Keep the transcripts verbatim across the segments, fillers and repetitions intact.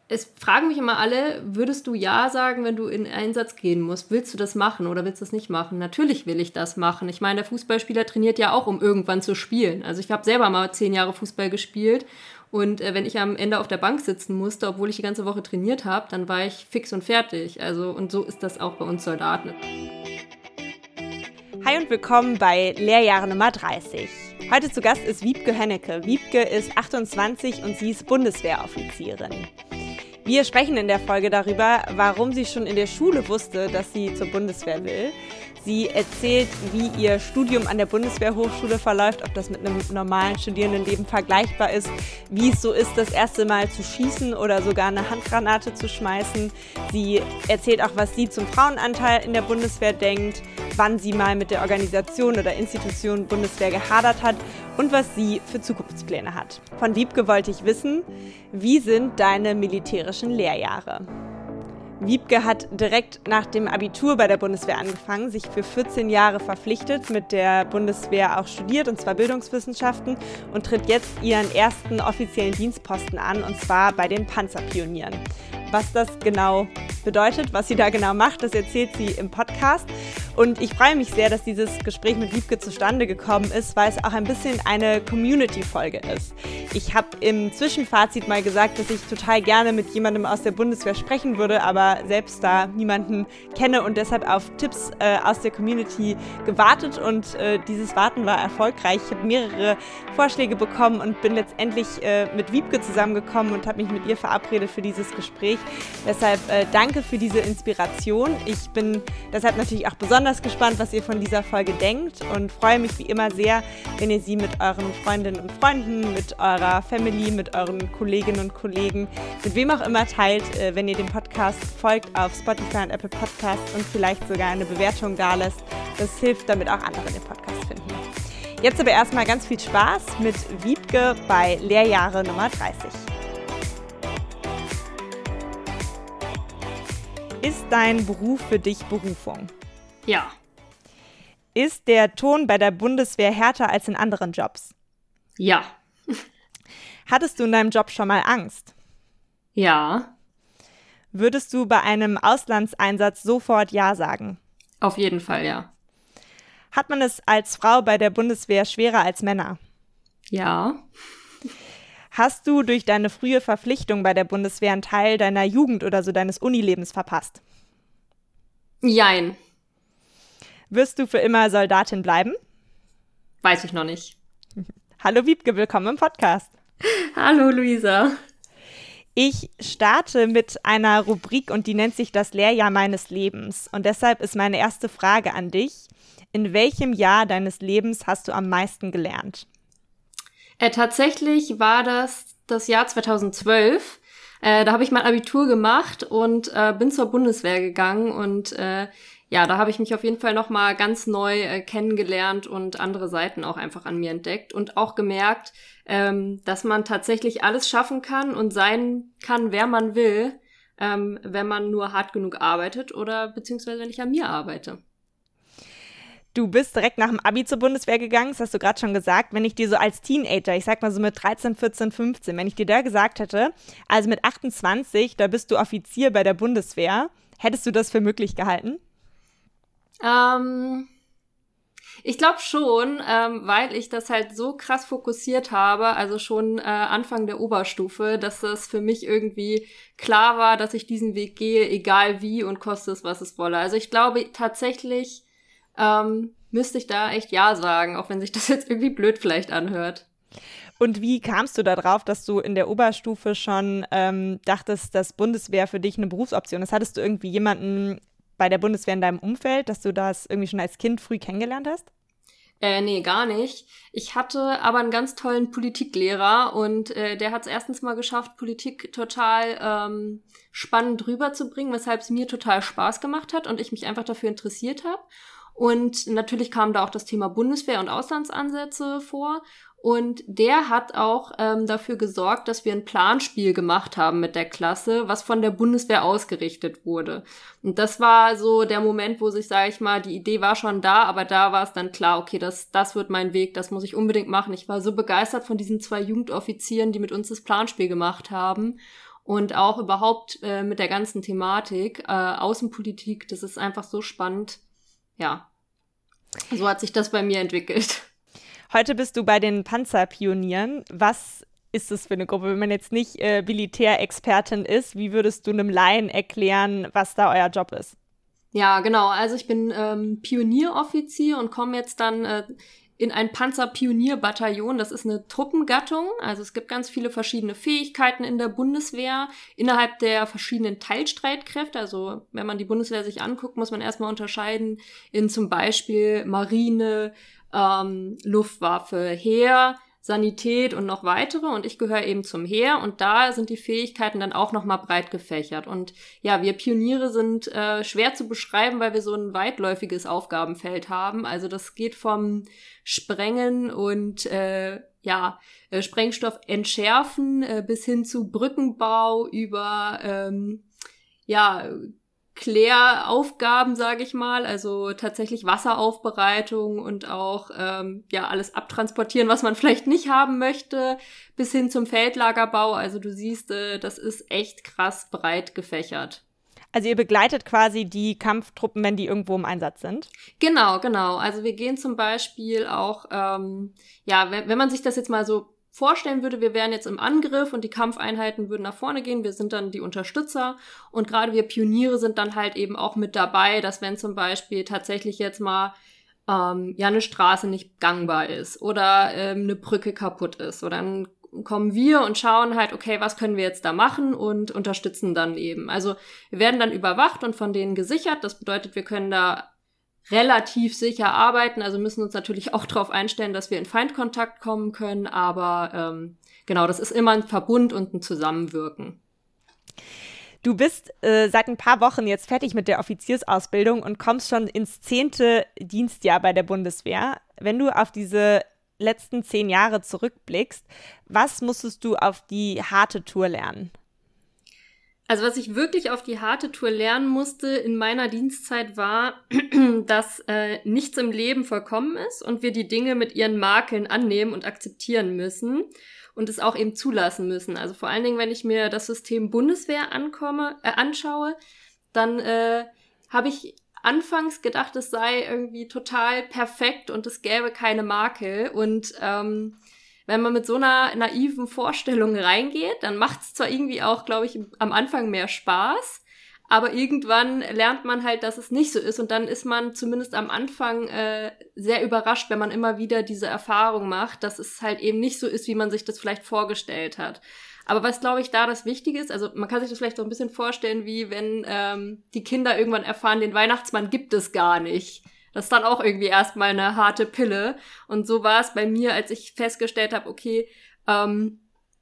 Es fragen mich immer alle, würdest du Ja sagen, wenn du in Einsatz gehen musst? Willst du das machen oder willst du das nicht machen? Natürlich will ich das machen. Ich meine, der Fußballspieler trainiert ja auch, um irgendwann zu spielen. Also ich habe selber mal zehn Jahre Fußball gespielt und äh, wenn ich am Ende auf der Bank sitzen musste, obwohl ich die ganze Woche trainiert habe, dann war ich fix und fertig. Also und so ist das auch bei uns Soldaten. Hi und willkommen bei Lehrjahre Nummer dreißig. Heute zu Gast ist Wiebke Hönnecke. Wiebke ist achtundzwanzig und sie ist Bundeswehroffizierin. Wir sprechen in der Folge darüber, warum sie schon in der Schule wusste, dass sie zur Bundeswehr will. Sie erzählt, wie ihr Studium an der Bundeswehrhochschule verläuft, ob das mit einem normalen Studierendenleben vergleichbar ist, wie es so ist, das erste Mal zu schießen oder sogar eine Handgranate zu schmeißen. Sie erzählt auch, was sie zum Frauenanteil in der Bundeswehr denkt, wann sie mal mit der Organisation oder Institution Bundeswehr gehadert hat und was sie für Zukunftspläne hat. Von Wiebke wollte ich wissen, wie sind deine militärischen Lehrjahre? Wiebke hat direkt nach dem Abitur bei der Bundeswehr angefangen, sich für vierzehn Jahre verpflichtet, mit der Bundeswehr auch studiert, und zwar Bildungswissenschaften, und tritt jetzt ihren ersten offiziellen Dienstposten an, und zwar bei den Panzerpionieren. Was das genau bedeutet, was sie da genau macht, das erzählt sie im Podcast. Und ich freue mich sehr, dass dieses Gespräch mit Wiebke zustande gekommen ist, weil es auch ein bisschen eine Community-Folge ist. Ich habe im Zwischenfazit mal gesagt, dass ich total gerne mit jemandem aus der Bundeswehr sprechen würde, aber selbst da niemanden kenne und deshalb auf Tipps äh, aus der Community gewartet. Und äh, dieses Warten war erfolgreich. Ich habe mehrere Vorschläge bekommen und bin letztendlich äh, mit Wiebke zusammengekommen und habe mich mit ihr verabredet für dieses Gespräch. Deshalb äh, danke für diese Inspiration. Ich bin deshalb natürlich auch besonders gespannt, was ihr von dieser Folge denkt, und freue mich wie immer sehr, wenn ihr sie mit euren Freundinnen und Freunden, mit eurer Family, mit euren Kolleginnen und Kollegen, mit wem auch immer teilt, äh, wenn ihr dem Podcast folgt auf Spotify und Apple Podcasts und vielleicht sogar eine Bewertung dalässt. Das hilft, damit auch andere den Podcast finden. Jetzt aber erstmal ganz viel Spaß mit Wiebke bei Lehrjahre Nummer dreißig. Ist dein Beruf für dich Berufung? Ja. Ist der Ton bei der Bundeswehr härter als in anderen Jobs? Ja. Hattest du in deinem Job schon mal Angst? Ja. Würdest du bei einem Auslandseinsatz sofort Ja sagen? Auf jeden Fall, ja. Hat man es als Frau bei der Bundeswehr schwerer als Männer? Ja. Hast du durch deine frühe Verpflichtung bei der Bundeswehr einen Teil deiner Jugend oder so deines Unilebens verpasst? Jein. Wirst du für immer Soldatin bleiben? Weiß ich noch nicht. Hallo Wiebke, willkommen im Podcast. Hallo Luisa. Ich starte mit einer Rubrik und die nennt sich das Lehrjahr meines Lebens. Und deshalb ist meine erste Frage an dich: In welchem Jahr deines Lebens hast du am meisten gelernt? Äh, tatsächlich war das das Jahr zweitausendzwölf. Äh, da habe ich mein Abitur gemacht und äh, bin zur Bundeswehr gegangen. Und äh, ja, da habe ich mich auf jeden Fall nochmal ganz neu äh, kennengelernt und andere Seiten auch einfach an mir entdeckt. Und auch gemerkt, ähm, dass man tatsächlich alles schaffen kann und sein kann, wer man will, ähm, wenn man nur hart genug arbeitet oder beziehungsweise wenn ich an mir arbeite. Du bist direkt nach dem Abi zur Bundeswehr gegangen, das hast du gerade schon gesagt. Wenn ich dir so als Teenager, ich sag mal so mit dreizehn, vierzehn, fünfzehn, wenn ich dir da gesagt hätte, also mit achtundzwanzig, da bist du Offizier bei der Bundeswehr, hättest du das für möglich gehalten? Ähm, ich glaube schon, ähm, weil ich das halt so krass fokussiert habe, also schon äh, Anfang der Oberstufe, dass das für mich irgendwie klar war, dass ich diesen Weg gehe, egal wie und koste es, was es wolle. Also ich glaube tatsächlich, Ähm, müsste ich da echt Ja sagen, auch wenn sich das jetzt irgendwie blöd vielleicht anhört. Und wie kamst du da drauf, dass du in der Oberstufe schon ähm, dachtest, dass Bundeswehr für dich eine Berufsoption ist? Hattest du irgendwie jemanden bei der Bundeswehr in deinem Umfeld, dass du das irgendwie schon als Kind früh kennengelernt hast? Äh, nee, gar nicht. Ich hatte aber einen ganz tollen Politiklehrer und äh, der hat es erstens mal geschafft, Politik total ähm, spannend rüberzubringen, weshalb es mir total Spaß gemacht hat und ich mich einfach dafür interessiert habe. Und natürlich kam da auch das Thema Bundeswehr und Auslandsansätze vor. Und der hat auch ähm, dafür gesorgt, dass wir ein Planspiel gemacht haben mit der Klasse, was von der Bundeswehr ausgerichtet wurde. Und das war so der Moment, wo sich, sage ich mal, die Idee war schon da, aber da war es dann klar, okay, das, das wird mein Weg, das muss ich unbedingt machen. Ich war so begeistert von diesen zwei Jugendoffizieren, die mit uns das Planspiel gemacht haben. und auch überhaupt äh, mit der ganzen Thematik, äh, Außenpolitik, das ist einfach so spannend. Ja, so hat sich das bei mir entwickelt. Heute bist du bei den Panzerpionieren. Was ist das für eine Gruppe? Wenn man jetzt nicht äh, Militärexpertin ist, wie würdest du einem Laien erklären, was da euer Job ist? Ja, genau. Also ich bin ähm, Pionieroffizier und komme jetzt dann äh, in ein Panzerpionierbataillon. Das ist eine Truppengattung. Also es gibt ganz viele verschiedene Fähigkeiten in der Bundeswehr innerhalb der verschiedenen Teilstreitkräfte. Also wenn man die Bundeswehr sich anguckt, muss man erstmal unterscheiden in zum Beispiel Marine, ähm, Luftwaffe, Heer, Sanität und noch weitere, und ich gehöre eben zum Heer, und da sind die Fähigkeiten dann auch nochmal breit gefächert. Und ja, wir Pioniere sind äh, schwer zu beschreiben, weil wir so ein weitläufiges Aufgabenfeld haben. Also das geht vom Sprengen und äh, ja, äh, Sprengstoff entschärfen äh, bis hin zu Brückenbau über ähm, ja, Kläraufgaben, sage ich mal, also tatsächlich Wasseraufbereitung und auch ähm, ja alles abtransportieren, was man vielleicht nicht haben möchte, bis hin zum Feldlagerbau. Also du siehst, äh, das ist echt krass breit gefächert. Also ihr begleitet quasi die Kampftruppen, wenn die irgendwo im Einsatz sind? Genau, genau. Also wir gehen zum Beispiel auch, ähm, ja, wenn, wenn man sich das jetzt mal so vorstellen würde, wir wären jetzt im Angriff und die Kampfeinheiten würden nach vorne gehen, wir sind dann die Unterstützer, und gerade wir Pioniere sind dann halt eben auch mit dabei, dass wenn zum Beispiel tatsächlich jetzt mal ähm, ja eine Straße nicht gangbar ist oder ähm, eine Brücke kaputt ist, oder dann kommen wir und schauen halt, okay, was können wir jetzt da machen, und unterstützen dann eben. Also wir werden dann überwacht und von denen gesichert, das bedeutet, wir können da relativ sicher arbeiten, also müssen uns natürlich auch darauf einstellen, dass wir in Feindkontakt kommen können, aber ähm, genau, das ist immer ein Verbund und ein Zusammenwirken. Du bist äh, seit ein paar Wochen jetzt fertig mit der Offiziersausbildung und kommst schon ins zehnte Dienstjahr bei der Bundeswehr. Wenn du auf diese letzten zehn Jahre zurückblickst, was musstest du auf die harte Tour lernen? Also was ich wirklich auf die harte Tour lernen musste in meiner Dienstzeit war, dass äh, nichts im Leben vollkommen ist und wir die Dinge mit ihren Makeln annehmen und akzeptieren müssen und es auch eben zulassen müssen. Also vor allen Dingen, wenn ich mir das System Bundeswehr ankomme, äh, anschaue, dann äh, habe ich anfangs gedacht, es sei irgendwie total perfekt und es gäbe keine Makel, und ähm, wenn man mit so einer naiven Vorstellung reingeht, dann macht es zwar irgendwie auch, glaube ich, am Anfang mehr Spaß, aber irgendwann lernt man halt, dass es nicht so ist, und dann ist man zumindest am Anfang äh, sehr überrascht, wenn man immer wieder diese Erfahrung macht, dass es halt eben nicht so ist, wie man sich das vielleicht vorgestellt hat. Aber was, glaube ich, da das Wichtige ist, also man kann sich das vielleicht so ein bisschen vorstellen, wie wenn ähm, die Kinder irgendwann erfahren, den Weihnachtsmann gibt es gar nicht. Das ist dann auch irgendwie erstmal eine harte Pille. Und so war es bei mir, als ich festgestellt habe, okay, ähm,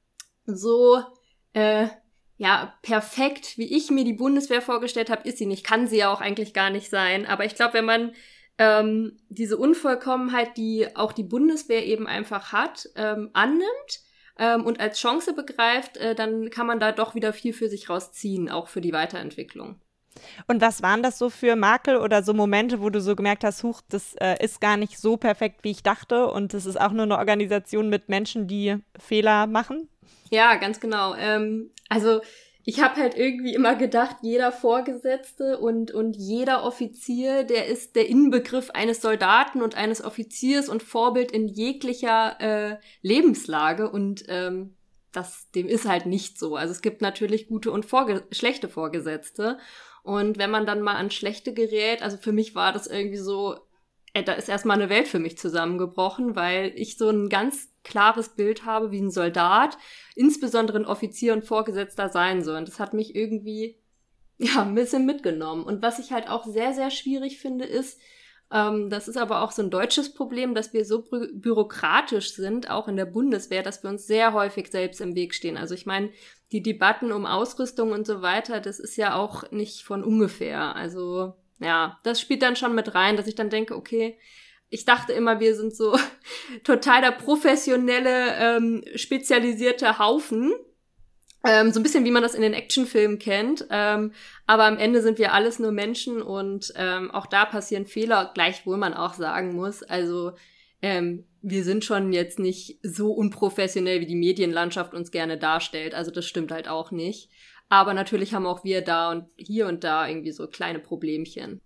so äh, ja perfekt, wie ich mir die Bundeswehr vorgestellt habe, ist sie nicht. Kann sie ja auch eigentlich gar nicht sein. Aber ich glaube, wenn man ähm, diese Unvollkommenheit, die auch die Bundeswehr eben einfach hat, ähm, annimmt ähm, und als Chance begreift, äh, dann kann man da doch wieder viel für sich rausziehen, auch für die Weiterentwicklung. Und was waren das so für Makel oder so Momente, wo du so gemerkt hast, huch, das äh, ist gar nicht so perfekt, wie ich dachte, und das ist auch nur eine Organisation mit Menschen, die Fehler machen? Ja, ganz genau. Ähm, also ich habe halt irgendwie immer gedacht, jeder Vorgesetzte und und jeder Offizier, der ist der Inbegriff eines Soldaten und eines Offiziers und Vorbild in jeglicher äh, Lebenslage, und ähm, das, dem ist halt nicht so. Also es gibt natürlich gute und vorge- schlechte Vorgesetzte. Und wenn man dann mal an schlechte gerät, also für mich war das irgendwie so, äh, da ist erstmal eine Welt für mich zusammengebrochen, weil ich so ein ganz klares Bild habe, wie ein Soldat, insbesondere ein Offizier und Vorgesetzter sein soll. Und das hat mich irgendwie ja ein bisschen mitgenommen. Und was ich halt auch sehr, sehr schwierig finde, ist, ähm, das ist aber auch so ein deutsches Problem, dass wir so bü- bürokratisch sind, auch in der Bundeswehr, dass wir uns sehr häufig selbst im Weg stehen. Also ich meine, die Debatten um Ausrüstung und so weiter, das ist ja auch nicht von ungefähr. Also ja, das spielt dann schon mit rein, dass ich dann denke, okay, ich dachte immer, wir sind so total der professionelle, ähm, spezialisierte Haufen. Ähm, so ein bisschen, wie man das in den Actionfilmen kennt. Ähm, aber am Ende sind wir alles nur Menschen, und ähm, auch da passieren Fehler, gleichwohl man auch sagen muss. Also ähm, wir sind schon jetzt nicht so unprofessionell, wie die Medienlandschaft uns gerne darstellt. Also das stimmt halt auch nicht. Aber natürlich haben auch wir da und hier und da irgendwie so kleine Problemchen.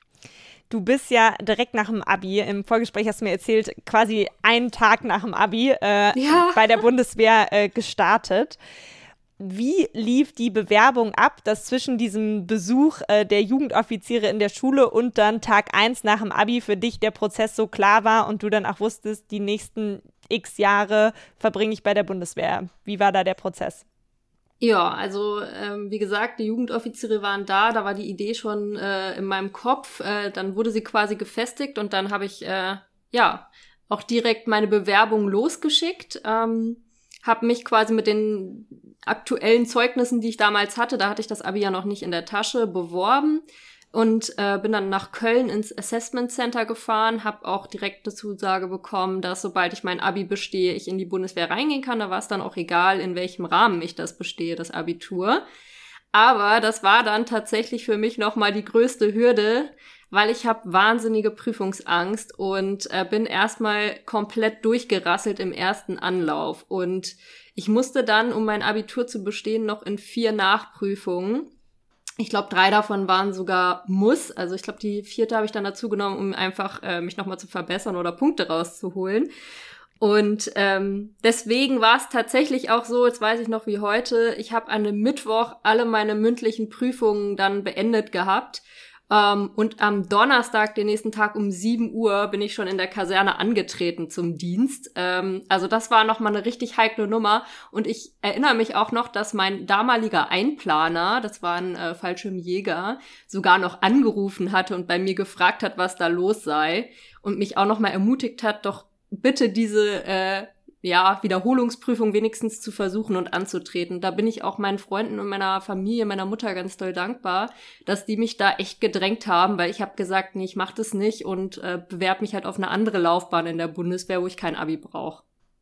Du bist ja direkt nach dem Abi, im Vorgespräch hast du mir erzählt, quasi einen Tag nach dem Abi äh, ja. bei der Bundeswehr äh, gestartet. Wie lief die Bewerbung ab, dass zwischen diesem Besuch äh, der Jugendoffiziere in der Schule und dann Tag eins nach dem Abi für dich der Prozess so klar war und du dann auch wusstest, die nächsten x Jahre verbringe ich bei der Bundeswehr? Wie war da der Prozess? Ja, also ähm, wie gesagt, die Jugendoffiziere waren da, da war die Idee schon äh, in meinem Kopf, äh, dann wurde sie quasi gefestigt und dann habe ich äh, ja auch direkt meine Bewerbung losgeschickt, ähm, habe mich quasi mit den aktuellen Zeugnissen, die ich damals hatte, da hatte ich das Abi ja noch nicht in der Tasche, beworben und äh, bin dann nach Köln ins Assessment Center gefahren, habe auch direkt eine Zusage bekommen, dass sobald ich mein Abi bestehe, ich in die Bundeswehr reingehen kann. Da war es dann auch egal, in welchem Rahmen ich das bestehe, das Abitur. Aber das war dann tatsächlich für mich nochmal die größte Hürde, weil ich habe wahnsinnige Prüfungsangst und äh, bin erstmal komplett durchgerasselt im ersten Anlauf. Und ich musste dann, um mein Abitur zu bestehen, noch in vier Nachprüfungen. Ich glaube, drei davon waren sogar Muss. Also ich glaube, die vierte habe ich dann dazu genommen, um einfach äh, mich nochmal zu verbessern oder Punkte rauszuholen. Und ähm, deswegen war es tatsächlich auch so, jetzt weiß ich noch wie heute, ich habe an einem Mittwoch alle meine mündlichen Prüfungen dann beendet gehabt. Um, und am Donnerstag, den nächsten Tag um sieben Uhr, bin ich schon in der Kaserne angetreten zum Dienst. Um, also das war nochmal eine richtig heikle Nummer. Und ich erinnere mich auch noch, dass mein damaliger Einplaner, das war ein äh, Fallschirmjäger, sogar noch angerufen hatte und bei mir gefragt hat, was da los sei. Und mich auch nochmal ermutigt hat, doch bitte diese äh, ja, Wiederholungsprüfung wenigstens zu versuchen und anzutreten. Da bin ich auch meinen Freunden und meiner Familie, meiner Mutter ganz doll dankbar, dass die mich da echt gedrängt haben, weil ich habe gesagt, nee, ich mach das nicht und äh, bewerbe mich halt auf eine andere Laufbahn in der Bundeswehr, wo ich kein Abi brauche.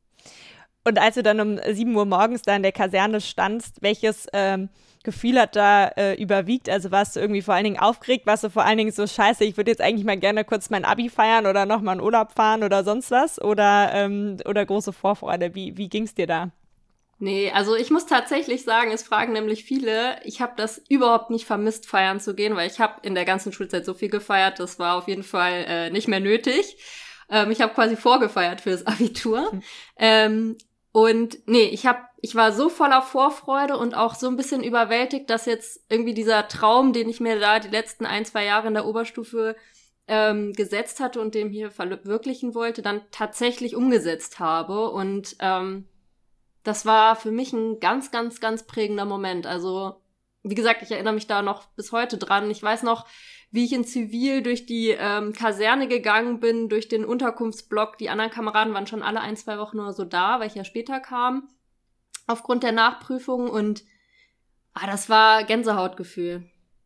Und als du dann um sieben Uhr morgens da in der Kaserne standst, welches ähm, Gefühl hat da äh, überwiegt? Also warst du irgendwie vor allen Dingen aufgeregt? Warst du vor allen Dingen so, scheiße, ich würde jetzt eigentlich mal gerne kurz mein Abi feiern oder nochmal in Urlaub fahren oder sonst was? Oder, ähm, oder große Vorfreude? Wie, wie ging's dir da? Nee, also ich muss tatsächlich sagen, es fragen nämlich viele, ich habe das überhaupt nicht vermisst, feiern zu gehen, weil ich habe in der ganzen Schulzeit so viel gefeiert, das war auf jeden Fall äh, nicht mehr nötig. Ähm, ich habe quasi vorgefeiert fürs Abitur. Hm. Ähm, Und nee, ich hab, ich war so voller Vorfreude und auch so ein bisschen überwältigt, dass jetzt irgendwie dieser Traum, den ich mir da die letzten ein, zwei Jahre in der Oberstufe ähm, gesetzt hatte und dem hier verwirklichen wollte, dann tatsächlich umgesetzt habe. Und ähm, das war für mich ein ganz, ganz, ganz prägender Moment. Also, wie gesagt, ich erinnere mich da noch bis heute dran. Ich weiß noch, wie ich in Zivil durch die ähm, Kaserne gegangen bin, durch den Unterkunftsblock. Die anderen Kameraden waren schon alle ein, zwei Wochen oder so da, weil ich ja später kam, aufgrund der Nachprüfung. Und ah, das war Gänsehautgefühl.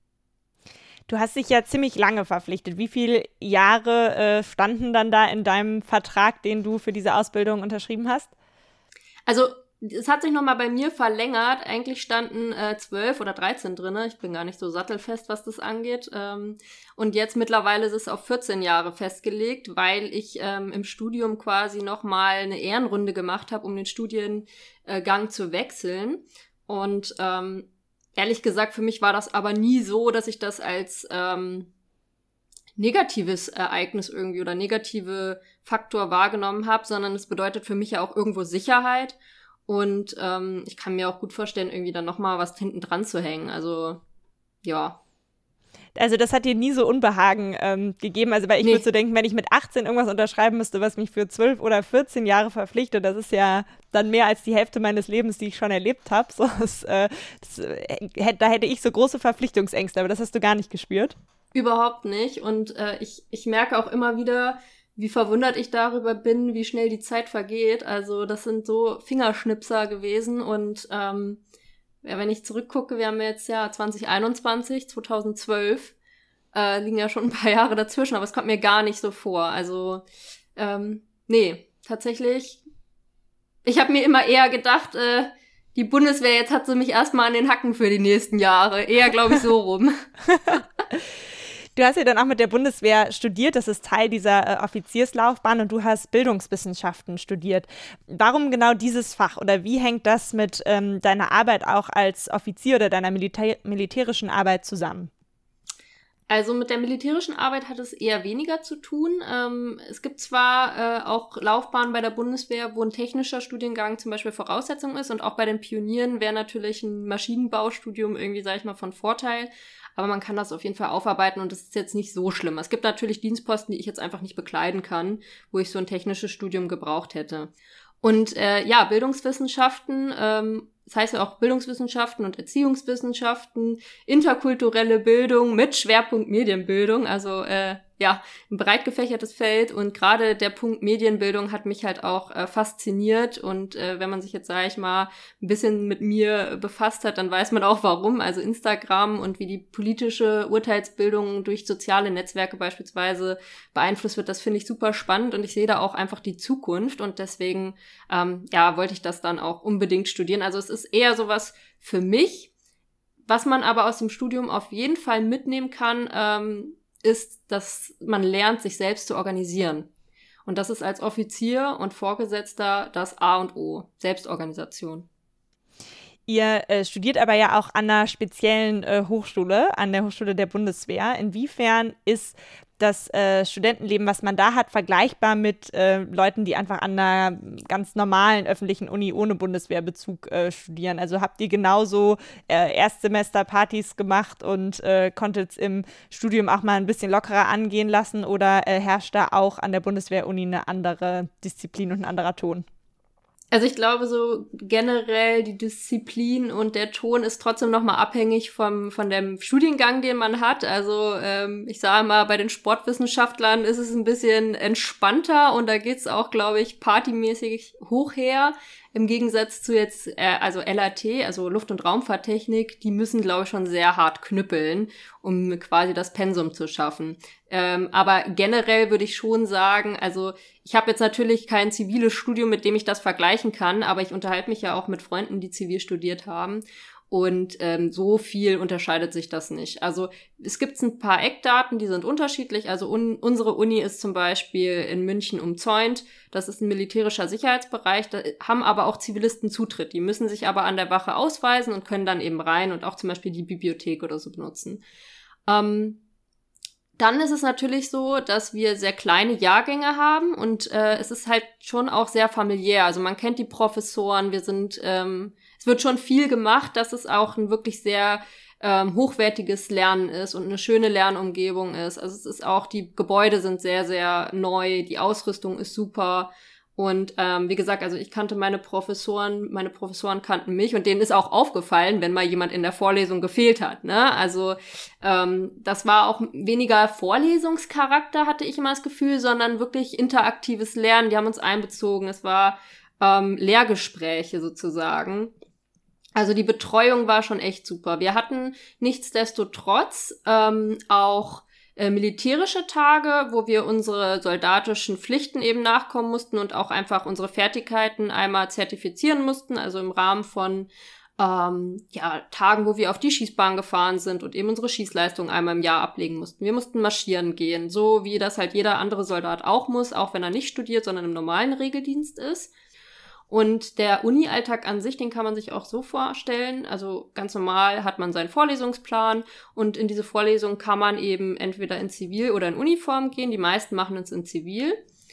Du hast dich ja ziemlich lange verpflichtet. Wie viele Jahre äh, standen dann da in deinem Vertrag, den du für diese Ausbildung unterschrieben hast? Also es hat sich nochmal bei mir verlängert. Eigentlich standen äh, zwölf oder dreizehn drin. Ich bin gar nicht so sattelfest, was das angeht. Ähm, und jetzt mittlerweile ist es auf vierzehn Jahre festgelegt, weil ich ähm, im Studium quasi nochmal eine Ehrenrunde gemacht habe, um den Studiengang zu wechseln. Und ähm, ehrlich gesagt, für mich war das aber nie so, dass ich das als ähm, negatives Ereignis irgendwie oder negative Faktor wahrgenommen habe, sondern es bedeutet für mich ja auch irgendwo Sicherheit. Und ähm, ich kann mir auch gut vorstellen, irgendwie dann nochmal was hinten dran zu hängen. Also, ja. Also das hat dir nie so Unbehagen ähm, gegeben? Also weil ich nee. würde so denken, wenn ich mit achtzehn irgendwas unterschreiben müsste, was mich für zwölf oder vierzehn Jahre verpflichtet, das ist ja dann mehr als die Hälfte meines Lebens, die ich schon erlebt habe. So, das, äh, das, äh, da hätte ich so große Verpflichtungsängste, aber das hast du gar nicht gespürt? Überhaupt nicht. Und äh, ich, ich merke auch immer wieder, wie verwundert ich darüber bin, wie schnell die Zeit vergeht. Also das sind so Fingerschnipser gewesen. Und ähm, ja, wenn ich zurückgucke, wir haben jetzt ja zwanzig einundzwanzig, zweitausendzwölf, äh, liegen ja schon ein paar Jahre dazwischen, aber es kommt mir gar nicht so vor. Also ähm, nee, tatsächlich, ich habe mir immer eher gedacht, äh, die Bundeswehr, jetzt hat sie mich erstmal an den Hacken für die nächsten Jahre. Eher, glaube ich, so rum. Du hast ja dann auch mit der Bundeswehr studiert, das ist Teil dieser äh, Offizierslaufbahn und du hast Bildungswissenschaften studiert. Warum genau dieses Fach oder wie hängt das mit ähm, deiner Arbeit auch als Offizier oder deiner Militä- militärischen Arbeit zusammen? Also mit der militärischen Arbeit hat es eher weniger zu tun. Ähm, es gibt zwar äh, auch Laufbahnen bei der Bundeswehr, wo ein technischer Studiengang zum Beispiel Voraussetzung ist und auch bei den Pionieren wäre natürlich ein Maschinenbaustudium irgendwie, sag ich mal, von Vorteil. Aber man kann das auf jeden Fall aufarbeiten und das ist jetzt nicht so schlimm. Es gibt natürlich Dienstposten, die ich jetzt einfach nicht bekleiden kann, wo ich so ein technisches Studium gebraucht hätte. Und äh, ja, Bildungswissenschaften, ähm, das heißt ja auch Bildungswissenschaften und Erziehungswissenschaften, interkulturelle Bildung mit Schwerpunkt Medienbildung, also äh, ja, ein breit gefächertes Feld und gerade der Punkt Medienbildung hat mich halt auch äh, fasziniert und äh, wenn man sich jetzt, sage ich mal, ein bisschen mit mir befasst hat, dann weiß man auch warum, also Instagram und wie die politische Urteilsbildung durch soziale Netzwerke beispielsweise beeinflusst wird, das finde ich super spannend und ich sehe da auch einfach die Zukunft und deswegen, ähm, ja, wollte ich das dann auch unbedingt studieren, also es ist eher sowas für mich, was man aber aus dem Studium auf jeden Fall mitnehmen kann, ähm, ist, dass man lernt, sich selbst zu organisieren. Und das ist als Offizier und Vorgesetzter das A und O, Selbstorganisation. Ihr äh, studiert aber ja auch an einer speziellen äh, Hochschule, an der Hochschule der Bundeswehr. Inwiefern ist das äh, Studentenleben, was man da hat, vergleichbar mit äh, Leuten, die einfach an einer ganz normalen öffentlichen Uni ohne Bundeswehrbezug äh, studieren? Also habt ihr genauso äh, Erstsemester-Partys gemacht und äh, konntet es im Studium auch mal ein bisschen lockerer angehen lassen oder äh, herrscht da auch an der Bundeswehr-Uni eine andere Disziplin und ein anderer Ton? Also ich glaube so generell die Disziplin und der Ton ist trotzdem nochmal abhängig vom von dem Studiengang, den man hat. Also ähm, ich sage mal, bei den Sportwissenschaftlern ist es ein bisschen entspannter und da geht's auch, glaube ich, partymäßig hoch her. Im Gegensatz zu jetzt, äh, also L A T, also Luft- und Raumfahrttechnik, die müssen, glaube ich, schon sehr hart knüppeln, um quasi das Pensum zu schaffen. Ähm, aber generell würde ich schon sagen, also ich habe jetzt natürlich kein ziviles Studium, mit dem ich das vergleichen kann, aber ich unterhalte mich ja auch mit Freunden, die zivil studiert haben. Und ähm, so viel unterscheidet sich das nicht. Also es gibt ein paar Eckdaten, die sind unterschiedlich. Also un- unsere Uni ist zum Beispiel in München umzäunt. Das ist ein militärischer Sicherheitsbereich. Da haben aber auch Zivilisten Zutritt. Die müssen sich aber an der Wache ausweisen und können dann eben rein und auch zum Beispiel die Bibliothek oder so benutzen. Ähm, Dann ist es natürlich so, dass wir sehr kleine Jahrgänge haben und äh, es ist halt schon auch sehr familiär. Also man kennt die Professoren, wir sind, ähm, es wird schon viel gemacht, dass es auch ein wirklich sehr ähm, hochwertiges Lernen ist und eine schöne Lernumgebung ist. Also es ist auch, die Gebäude sind sehr, sehr neu, die Ausrüstung ist super. Und ähm, wie gesagt, also ich kannte meine Professoren, meine Professoren kannten mich und denen ist auch aufgefallen, wenn mal jemand in der Vorlesung gefehlt hat, ne? Also ähm, das war auch weniger Vorlesungscharakter, hatte ich immer das Gefühl, sondern wirklich interaktives Lernen. Die haben uns einbezogen. Es war ähm, Lehrgespräche sozusagen. Also die Betreuung war schon echt super. Wir hatten nichtsdestotrotz ähm, auch Äh, militärische Tage, wo wir unsere soldatischen Pflichten eben nachkommen mussten und auch einfach unsere Fertigkeiten einmal zertifizieren mussten, also im Rahmen von ähm, ja, Tagen, wo wir auf die Schießbahn gefahren sind und eben unsere Schießleistung einmal im Jahr ablegen mussten. Wir mussten marschieren gehen, so wie das halt jeder andere Soldat auch muss, auch wenn er nicht studiert, sondern im normalen Regeldienst ist. Und der Uni-Alltag an sich, den kann man sich auch so vorstellen. Also ganz normal hat man seinen Vorlesungsplan und in diese Vorlesung kann man eben entweder in Zivil oder in Uniform gehen. Die meisten machen es in Zivil.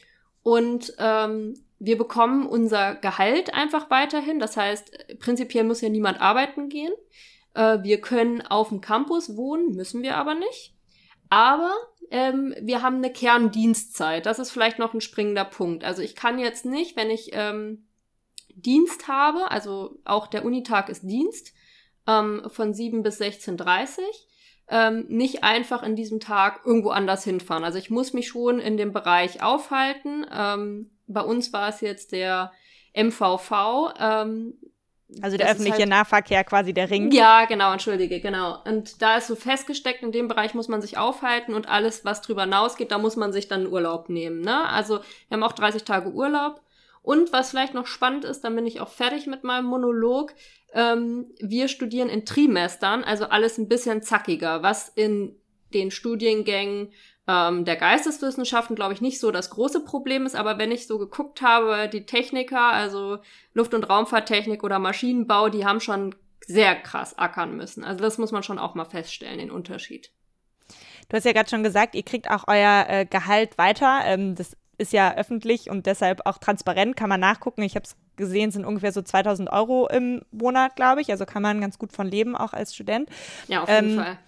Und ähm, wir bekommen unser Gehalt einfach weiterhin. Das heißt, prinzipiell muss ja niemand arbeiten gehen. Äh, wir können auf dem Campus wohnen, müssen wir aber nicht. Aber ähm, wir haben eine Kerndienstzeit. Das ist vielleicht noch ein springender Punkt. Also ich kann jetzt nicht, wenn ich ähm, Dienst habe, also auch der Unitag ist Dienst, ähm, von sieben bis sechzehn Uhr dreißig, ähm, nicht einfach in diesem Tag irgendwo anders hinfahren. Also ich muss mich schon in dem Bereich aufhalten. Ähm, bei uns war es jetzt der M V V. Ähm, also der öffentliche halt, Nahverkehr, quasi der Ring. Ja, genau, entschuldige, genau. Und da ist so festgesteckt, in dem Bereich muss man sich aufhalten und alles, was drüber hinausgeht, da muss man sich dann Urlaub nehmen, ne? Also wir haben auch dreißig Tage Urlaub. Und was vielleicht noch spannend ist, dann bin ich auch fertig mit meinem Monolog, ähm, wir studieren in Trimestern, also alles ein bisschen zackiger, was in den Studiengängen ähm, der Geisteswissenschaften, glaube ich, nicht so das große Problem ist. Aber wenn ich so geguckt habe, die Techniker, also Luft- und Raumfahrttechnik oder Maschinenbau, die haben schon sehr krass ackern müssen. Also das muss man schon auch mal feststellen, den Unterschied. Du hast ja gerade schon gesagt, ihr kriegt auch euer äh, Gehalt weiter. Ähm, das ist ja öffentlich und deshalb auch transparent, kann man nachgucken. Ich habe es gesehen, es sind ungefähr so zweitausend Euro im Monat, glaube ich. Also kann man ganz gut von leben, auch als Student. Ja, auf jeden ähm, Fall.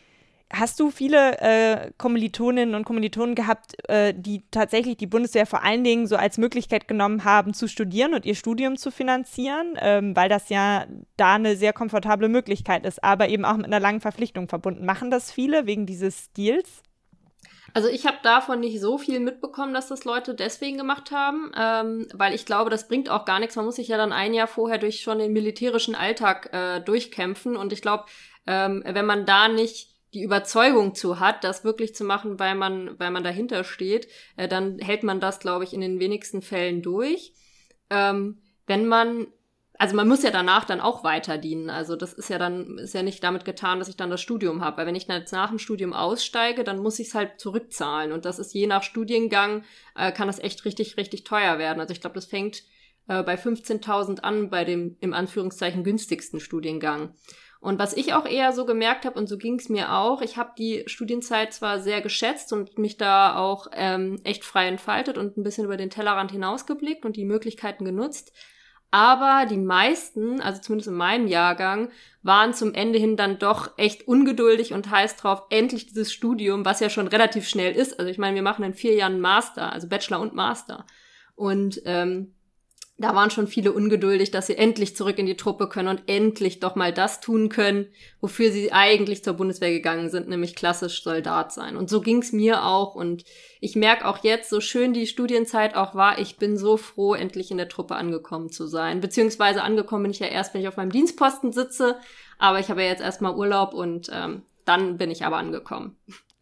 Hast du viele äh, Kommilitoninnen und Kommilitonen gehabt, äh, die tatsächlich die Bundeswehr vor allen Dingen so als Möglichkeit genommen haben, zu studieren und ihr Studium zu finanzieren, ähm, weil das ja da eine sehr komfortable Möglichkeit ist, aber eben auch mit einer langen Verpflichtung verbunden? Machen das viele wegen dieses Stils? Also ich habe davon nicht so viel mitbekommen, dass das Leute deswegen gemacht haben, ähm, weil ich glaube, das bringt auch gar nichts. Man muss sich ja dann ein Jahr vorher durch schon den militärischen Alltag äh, durchkämpfen. Und ich glaube, ähm, wenn man da nicht die Überzeugung zu hat, das wirklich zu machen, weil man, weil man dahinter steht, äh, dann hält man das, glaube ich, in den wenigsten Fällen durch. Ähm, wenn man Also man muss ja danach dann auch weiter dienen. Also das ist ja dann ist ja nicht damit getan, dass ich dann das Studium habe. Weil wenn ich dann jetzt nach dem Studium aussteige, dann muss ich es halt zurückzahlen. Und das ist je nach Studiengang, äh, kann das echt richtig, richtig teuer werden. Also ich glaube, das fängt äh, bei fünfzehntausend an, bei dem im Anführungszeichen günstigsten Studiengang. Und was ich auch eher so gemerkt habe, und so ging es mir auch, ich habe die Studienzeit zwar sehr geschätzt und mich da auch ähm, echt frei entfaltet und ein bisschen über den Tellerrand hinausgeblickt und die Möglichkeiten genutzt. Aber die meisten, also zumindest in meinem Jahrgang, waren zum Ende hin dann doch echt ungeduldig und heiß drauf, endlich dieses Studium, was ja schon relativ schnell ist. Also ich meine, wir machen in vier Jahren einen Master, also Bachelor und Master. Und ähm, da waren schon viele ungeduldig, dass sie endlich zurück in die Truppe können und endlich doch mal das tun können, wofür sie eigentlich zur Bundeswehr gegangen sind, nämlich klassisch Soldat sein. Und so ging's mir auch. Und ich merke auch jetzt, so schön die Studienzeit auch war, ich bin so froh, endlich in der Truppe angekommen zu sein. Beziehungsweise angekommen bin ich ja erst, wenn ich auf meinem Dienstposten sitze. Aber ich habe ja jetzt erstmal Urlaub und ähm, dann bin ich aber angekommen.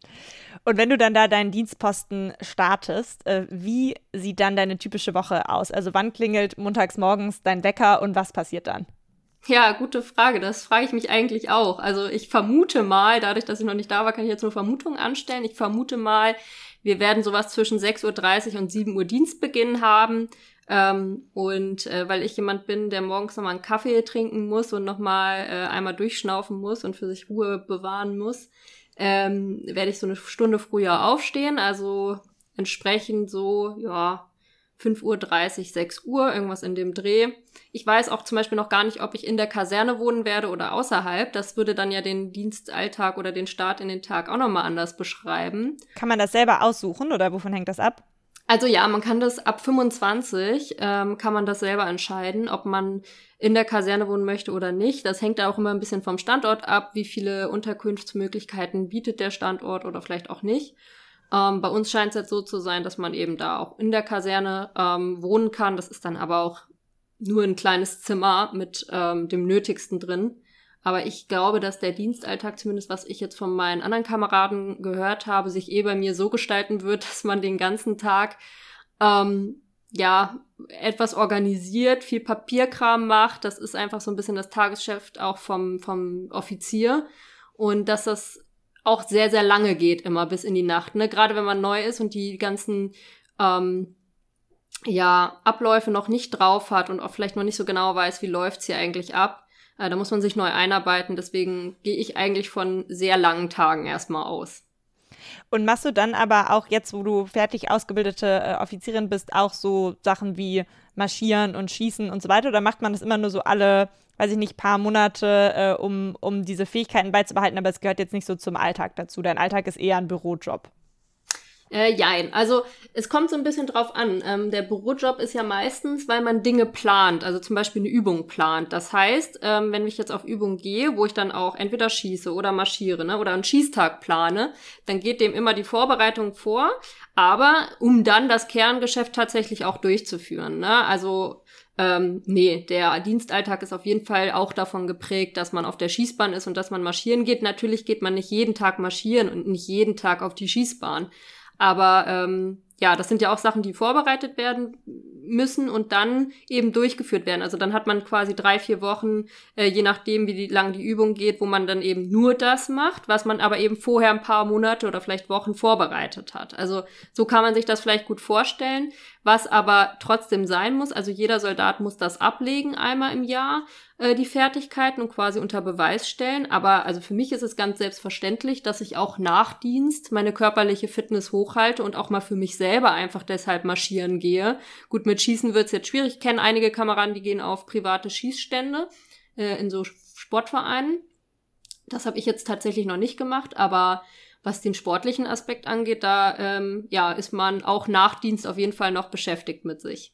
Und wenn du dann da deinen Dienstposten startest, äh, wie sieht dann deine typische Woche aus? Also wann klingelt montags morgens dein Wecker und was passiert dann? Ja, gute Frage. Das frage ich mich eigentlich auch. Also ich vermute mal, dadurch, dass ich noch nicht da war, kann ich jetzt nur Vermutungen anstellen. Ich vermute mal, wir werden sowas zwischen sechs Uhr dreißig und sieben Uhr Dienstbeginn haben. Ähm, und äh, weil ich jemand bin, der morgens nochmal einen Kaffee trinken muss und nochmal äh, einmal durchschnaufen muss und für sich Ruhe bewahren muss, ähm, werde ich so eine Stunde früher aufstehen. Also entsprechend so, ja, fünf Uhr dreißig, sechs Uhr, irgendwas in dem Dreh. Ich weiß auch zum Beispiel noch gar nicht, ob ich in der Kaserne wohnen werde oder außerhalb. Das würde dann ja den Dienstalltag oder den Start in den Tag auch nochmal anders beschreiben. Kann man das selber aussuchen oder wovon hängt das ab? Also ja, man kann das ab fünfundzwanzig, ähm, kann man das selber entscheiden, ob man in der Kaserne wohnen möchte oder nicht. Das hängt da auch immer ein bisschen vom Standort ab, wie viele Unterkunftsmöglichkeiten bietet der Standort oder vielleicht auch nicht. Ähm, bei uns scheint es jetzt so zu sein, dass man eben da auch in der Kaserne ähm, wohnen kann. Das ist dann aber auch nur ein kleines Zimmer mit ähm, dem Nötigsten drin. Aber ich glaube, dass der Dienstalltag, zumindest was ich jetzt von meinen anderen Kameraden gehört habe, sich eh bei mir so gestalten wird, dass man den ganzen Tag ähm, ja etwas organisiert, viel Papierkram macht. Das ist einfach so ein bisschen das Tagesgeschäft auch vom vom Offizier. Und dass das auch sehr, sehr lange geht, immer bis in die Nacht. Ne? Gerade wenn man neu ist und die ganzen ähm, ja Abläufe noch nicht drauf hat und auch vielleicht noch nicht so genau weiß, wie läuft's hier eigentlich ab. Da muss man sich neu einarbeiten, deswegen gehe ich eigentlich von sehr langen Tagen erstmal aus. Und machst du dann aber auch jetzt, wo du fertig ausgebildete äh, Offizierin bist, auch so Sachen wie Marschieren und Schießen und so weiter? Oder macht man das immer nur so alle, weiß ich nicht, paar Monate, äh, um, um diese Fähigkeiten beizubehalten, aber es gehört jetzt nicht so zum Alltag dazu? Dein Alltag ist eher ein Bürojob. Äh, jein. Also es kommt so ein bisschen drauf an. Ähm, der Bürojob ist ja meistens, weil man Dinge plant, also zum Beispiel eine Übung plant. Das heißt, ähm, wenn ich jetzt auf Übung gehe, wo ich dann auch entweder schieße oder marschiere, ne, oder einen Schießtag plane, dann geht dem immer die Vorbereitung vor, aber um dann das Kerngeschäft tatsächlich auch durchzuführen. Ne? Also Ähm, nee, der Dienstalltag ist auf jeden Fall auch davon geprägt, dass man auf der Schießbahn ist und dass man marschieren geht. Natürlich geht man nicht jeden Tag marschieren und nicht jeden Tag auf die Schießbahn. Aber ähm, ja, das sind ja auch Sachen, die vorbereitet werden müssen und dann eben durchgeführt werden. Also dann hat man quasi drei, vier Wochen, äh, je nachdem, wie die, lang die Übung geht, wo man dann eben nur das macht, was man aber eben vorher ein paar Monate oder vielleicht Wochen vorbereitet hat. Also so kann man sich das vielleicht gut vorstellen, was aber trotzdem sein muss. Also jeder Soldat muss das ablegen einmal im Jahr, äh, die Fertigkeiten, und quasi unter Beweis stellen. Aber also für mich ist es ganz selbstverständlich, dass ich auch nach Dienst meine körperliche Fitness hochhalte und auch mal für mich selber einfach deshalb marschieren gehe. Gut, mit Schießen wird's jetzt schwierig. Ich kenne einige Kameraden, die gehen auf private Schießstände äh, in so Sportvereinen. Das habe ich jetzt tatsächlich noch nicht gemacht, aber was den sportlichen Aspekt angeht, da ähm, ja, ist man auch nach Dienst auf jeden Fall noch beschäftigt mit sich.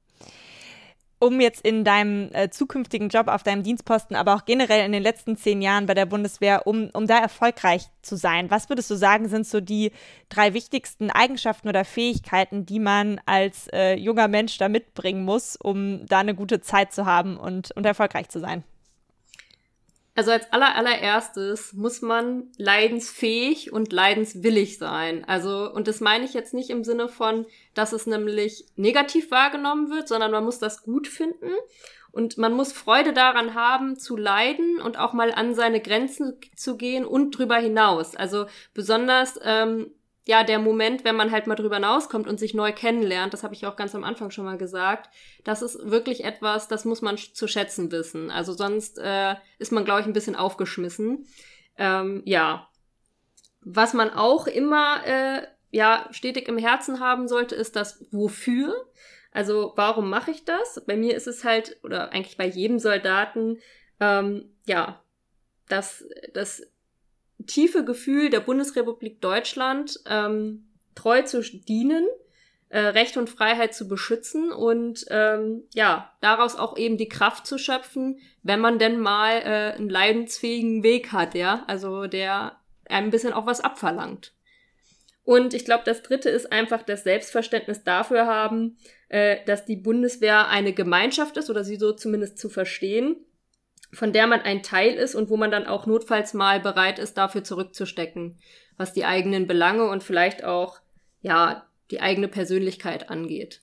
Um jetzt in deinem äh, zukünftigen Job auf deinem Dienstposten, aber auch generell in den letzten zehn Jahren bei der Bundeswehr, um, um da erfolgreich zu sein, was würdest du sagen, sind so die drei wichtigsten Eigenschaften oder Fähigkeiten, die man als äh, junger Mensch da mitbringen muss, um da eine gute Zeit zu haben und, und erfolgreich zu sein? Also als aller, allererstes muss man leidensfähig und leidenswillig sein. Also, und das meine ich jetzt nicht im Sinne von, dass es nämlich negativ wahrgenommen wird, sondern man muss das gut finden und man muss Freude daran haben, zu leiden und auch mal an seine Grenzen zu gehen und drüber hinaus. Also besonders, ähm, ja, der Moment, wenn man halt mal drüber hinauskommt und sich neu kennenlernt, das habe ich auch ganz am Anfang schon mal gesagt, das ist wirklich etwas, das muss man zu schätzen wissen. Also sonst äh, ist man, glaube ich, ein bisschen aufgeschmissen. Ähm, ja, was man auch immer äh, ja stetig im Herzen haben sollte, ist das Wofür. Also warum mache ich das? Bei mir ist es halt, oder eigentlich bei jedem Soldaten, ähm, ja, das das tiefe Gefühl der Bundesrepublik Deutschland ähm, treu zu dienen, äh, Recht und Freiheit zu beschützen und ähm, ja, daraus auch eben die Kraft zu schöpfen, wenn man denn mal äh, einen leidensfähigen Weg hat, ja, also der einem ein bisschen auch was abverlangt. Und ich glaube, das Dritte ist einfach das Selbstverständnis dafür haben, äh, dass die Bundeswehr eine Gemeinschaft ist oder sie so zumindest zu verstehen, von der man ein Teil ist und wo man dann auch notfalls mal bereit ist, dafür zurückzustecken, was die eigenen Belange und vielleicht auch, ja, die eigene Persönlichkeit angeht.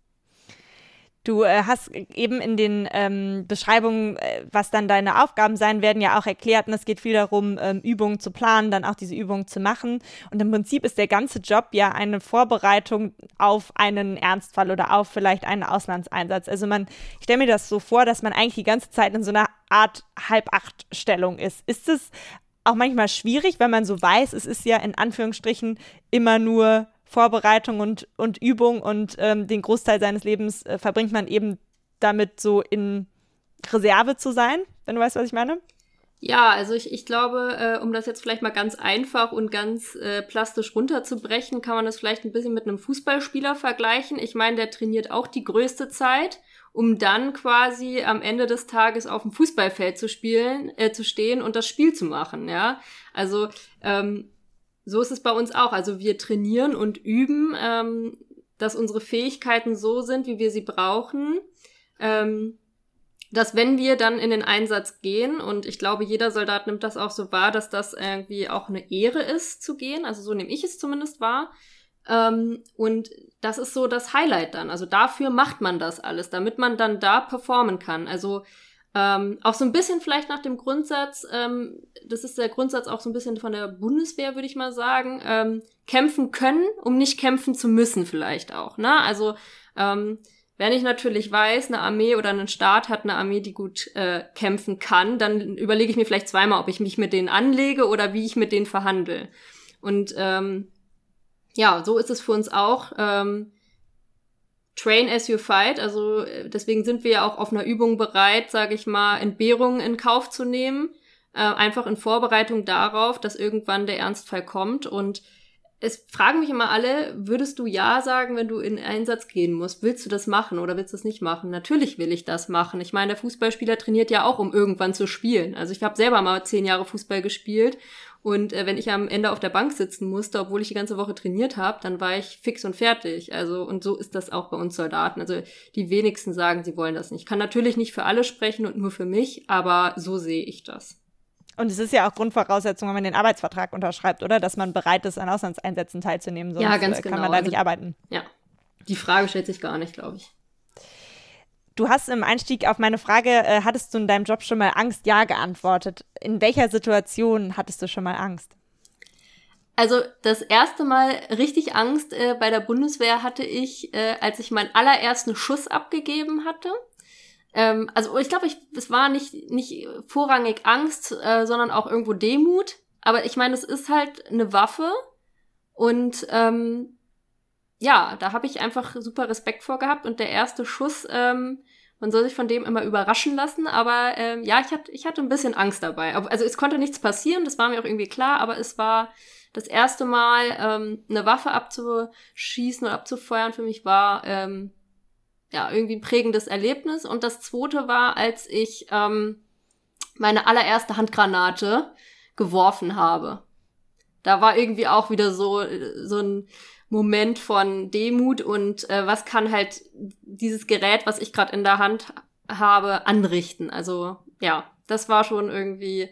Du äh, hast eben in den ähm, Beschreibungen, äh, was dann deine Aufgaben sein werden, ja auch erklärt, und es geht viel darum, ähm, Übungen zu planen, dann auch diese Übungen zu machen. Und im Prinzip ist der ganze Job ja eine Vorbereitung auf einen Ernstfall oder auf vielleicht einen Auslandseinsatz. Also man, ich stelle mir das so vor, dass man eigentlich die ganze Zeit in so einer Art Halb-Acht-Stellung ist. Ist es auch manchmal schwierig, wenn man so weiß, es ist ja in Anführungsstrichen immer nur Vorbereitung und, und Übung und ähm, den Großteil seines Lebens äh, verbringt man eben damit, so in Reserve zu sein, wenn du weißt, was ich meine? Ja, also ich, ich glaube, äh, um das jetzt vielleicht mal ganz einfach und ganz äh, plastisch runterzubrechen, kann man das vielleicht ein bisschen mit einem Fußballspieler vergleichen. Ich meine, der trainiert auch die größte Zeit, um dann quasi am Ende des Tages auf dem Fußballfeld zu spielen, äh, zu stehen und das Spiel zu machen, ja. Also, ähm, so ist es bei uns auch. Also wir trainieren und üben, ähm, dass unsere Fähigkeiten so sind, wie wir sie brauchen, ähm, dass wenn wir dann in den Einsatz gehen, und ich glaube, jeder Soldat nimmt das auch so wahr, dass das irgendwie auch eine Ehre ist, zu gehen. Also so nehme ich es zumindest wahr. Ähm, und das ist so das Highlight dann. Also dafür macht man das alles, damit man dann da performen kann. Also Ähm, auch so ein bisschen vielleicht nach dem Grundsatz, ähm, das ist der Grundsatz auch so ein bisschen von der Bundeswehr, würde ich mal sagen, ähm, kämpfen können, um nicht kämpfen zu müssen vielleicht auch, ne? Also ähm, wenn ich natürlich weiß, eine Armee oder ein Staat hat eine Armee, die gut äh, kämpfen kann, dann überlege ich mir vielleicht zweimal, ob ich mich mit denen anlege oder wie ich mit denen verhandle. Und ähm, ja, so ist es für uns auch. Ähm, Train as you fight, also deswegen sind wir ja auch auf einer Übung bereit, sage ich mal, Entbehrungen in Kauf zu nehmen, äh, einfach in Vorbereitung darauf, dass irgendwann der Ernstfall kommt. Und es fragen mich immer alle, würdest du ja sagen, wenn du in Einsatz gehen musst? Willst du das machen oder willst du das nicht machen? Natürlich will ich das machen. Ich meine, der Fußballspieler trainiert ja auch, um irgendwann zu spielen. Also ich habe selber mal zehn Jahre Fußball gespielt. Und äh, wenn ich am Ende auf der Bank sitzen musste, obwohl ich die ganze Woche trainiert habe, dann war ich fix und fertig. Also und so ist das auch bei uns Soldaten. Also die wenigsten sagen, sie wollen das nicht. Ich kann natürlich nicht für alle sprechen und nur für mich, aber so sehe ich das. Und es ist ja auch Grundvoraussetzung, wenn man den Arbeitsvertrag unterschreibt, oder? Dass man bereit ist, an Auslandseinsätzen teilzunehmen, sonst ja, ganz kann genau. man da also, nicht arbeiten. Ja, die Frage stellt sich gar nicht, glaube ich. Du hast im Einstieg auf meine Frage, äh, hattest du in deinem Job schon mal Angst? Ja, geantwortet. In welcher Situation hattest du schon mal Angst? Also das erste Mal richtig Angst äh, bei der Bundeswehr hatte ich, äh, als ich meinen allerersten Schuss abgegeben hatte. Ähm, also ich glaube, ich, es war nicht, nicht vorrangig Angst, äh, sondern auch irgendwo Demut. Aber ich meine, es ist halt eine Waffe und ähm, ja, da habe ich einfach super Respekt vor gehabt. Und der erste Schuss, ähm, man soll sich von dem immer überraschen lassen, aber ähm, ja, ich hatte, ich hatte ein bisschen Angst dabei. Also es konnte nichts passieren, das war mir auch irgendwie klar, aber es war das erste Mal, ähm, eine Waffe abzuschießen oder abzufeuern für mich war ähm, ja irgendwie ein prägendes Erlebnis. Und das zweite war, als ich ähm, meine allererste Handgranate geworfen habe. Da war irgendwie auch wieder so so ein Moment von Demut und äh, was kann halt dieses Gerät, was ich gerade in der Hand habe, anrichten. Also ja, das war schon irgendwie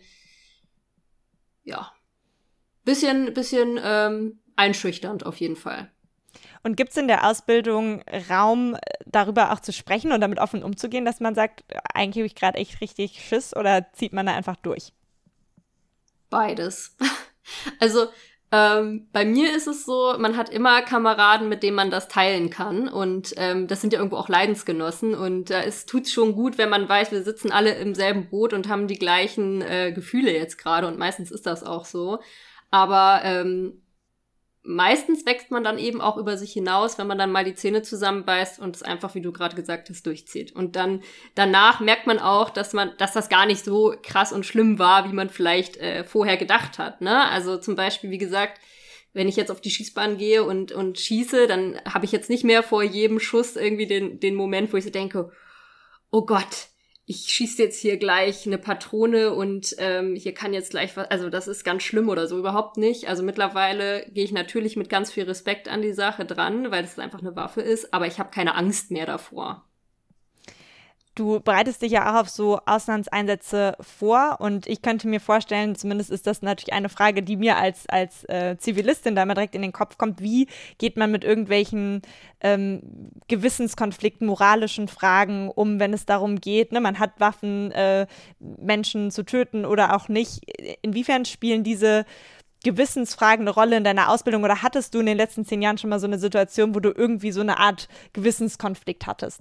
ja bisschen bisschen ähm, einschüchternd auf jeden Fall. Und gibt es in der Ausbildung Raum, darüber auch zu sprechen und damit offen umzugehen, dass man sagt, eigentlich habe ich gerade echt richtig Schiss, oder zieht man da einfach durch? Beides. Also ähm, bei mir ist es so, man hat immer Kameraden, mit denen man das teilen kann, und ähm, das sind ja irgendwo auch Leidensgenossen, und äh, es tut schon gut, wenn man weiß, wir sitzen alle im selben Boot und haben die gleichen äh, Gefühle jetzt gerade, und meistens ist das auch so. Aber ähm, meistens wächst man dann eben auch über sich hinaus, wenn man dann mal die Zähne zusammenbeißt und es einfach, wie du gerade gesagt hast, durchzieht. Und dann danach merkt man auch, dass man, dass das gar nicht so krass und schlimm war, wie man vielleicht äh, vorher gedacht hat. Ne? Also zum Beispiel, wie gesagt, wenn ich jetzt auf die Schießbahn gehe und und schieße, dann habe ich jetzt nicht mehr vor jedem Schuss irgendwie den den Moment, wo ich so denke, oh Gott, ich schieße jetzt hier gleich eine Patrone und ähm, hier kann jetzt gleich was, also das ist ganz schlimm oder so, überhaupt nicht. Also mittlerweile gehe ich natürlich mit ganz viel Respekt an die Sache dran, weil das einfach eine Waffe ist, aber ich habe keine Angst mehr davor. Du bereitest dich ja auch auf so Auslandseinsätze vor, und ich könnte mir vorstellen, zumindest ist das natürlich eine Frage, die mir als, als äh, Zivilistin da mal direkt in den Kopf kommt, wie geht man mit irgendwelchen ähm, Gewissenskonflikten, moralischen Fragen um, wenn es darum geht, ne, man hat Waffen, äh, Menschen zu töten oder auch nicht. Inwiefern spielen diese Gewissensfragen eine Rolle in deiner Ausbildung, oder hattest du in den letzten zehn Jahren schon mal so eine Situation, wo du irgendwie so eine Art Gewissenskonflikt hattest?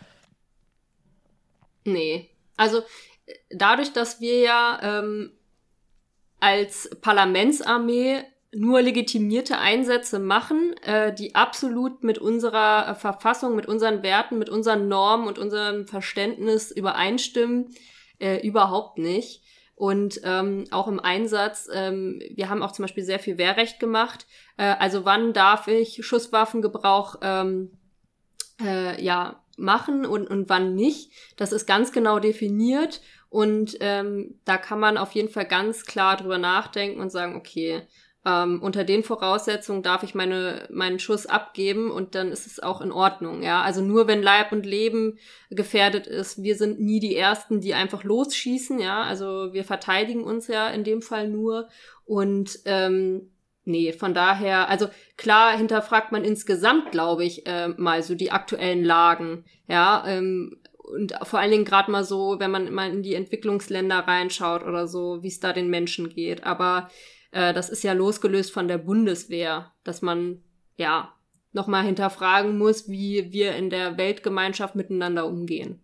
Nee, also dadurch, dass wir ja ähm, als Parlamentsarmee nur legitimierte Einsätze machen, äh, die absolut mit unserer äh, Verfassung, mit unseren Werten, mit unseren Normen und unserem Verständnis übereinstimmen, äh, überhaupt nicht. Und ähm, auch im Einsatz, ähm, wir haben auch zum Beispiel sehr viel Wehrrecht gemacht. Äh, also wann darf ich Schusswaffengebrauch ähm, äh, ja machen und und wann nicht. Das ist ganz genau definiert, und ähm, da kann man auf jeden Fall ganz klar drüber nachdenken und sagen, okay, ähm, unter den Voraussetzungen darf ich meine meinen Schuss abgeben, und dann ist es auch in Ordnung, ja. Also nur wenn Leib und Leben gefährdet ist, wir sind nie die Ersten, die einfach losschießen, ja. Also wir verteidigen uns ja in dem Fall nur, und ähm, nee, von daher, also klar hinterfragt man insgesamt, glaube ich, äh, mal so die aktuellen Lagen, ja, ähm, und vor allen Dingen gerade mal so, wenn man mal in die Entwicklungsländer reinschaut oder so, wie es da den Menschen geht. Aber äh, das ist ja losgelöst von der Bundeswehr, dass man ja nochmal hinterfragen muss, wie wir in der Weltgemeinschaft miteinander umgehen.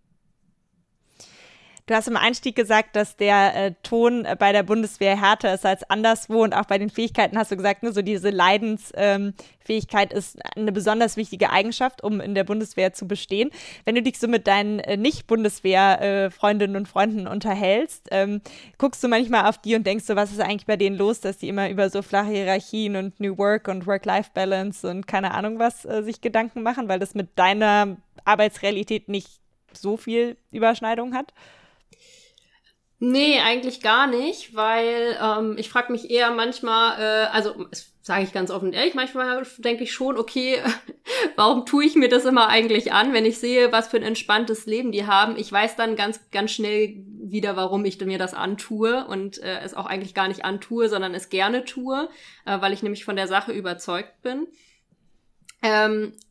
Du hast im Einstieg gesagt, dass der äh, Ton äh, bei der Bundeswehr härter ist als anderswo, und auch bei den Fähigkeiten hast du gesagt, ne, so diese Leidensfähigkeit ähm, ist eine besonders wichtige Eigenschaft, um in der Bundeswehr zu bestehen. Wenn du dich so mit deinen äh, Nicht-Bundeswehr-Freundinnen äh, und Freunden unterhältst, ähm, guckst du manchmal auf die und denkst so, was ist eigentlich bei denen los, dass die immer über so flache Hierarchien und New Work und Work-Life-Balance und keine Ahnung was äh, sich Gedanken machen, weil das mit deiner Arbeitsrealität nicht so viel Überschneidung hat? Nee, eigentlich gar nicht, weil ähm, ich frage mich eher manchmal, äh, also das sage ich ganz offen und ehrlich, manchmal denke ich schon, okay, warum tue ich mir das immer eigentlich an, wenn ich sehe, was für ein entspanntes Leben die haben. Ich weiß dann ganz ganz schnell wieder, warum ich mir das antue, und äh, es auch eigentlich gar nicht antue, sondern es gerne tue, äh, weil ich nämlich von der Sache überzeugt bin. Ähm,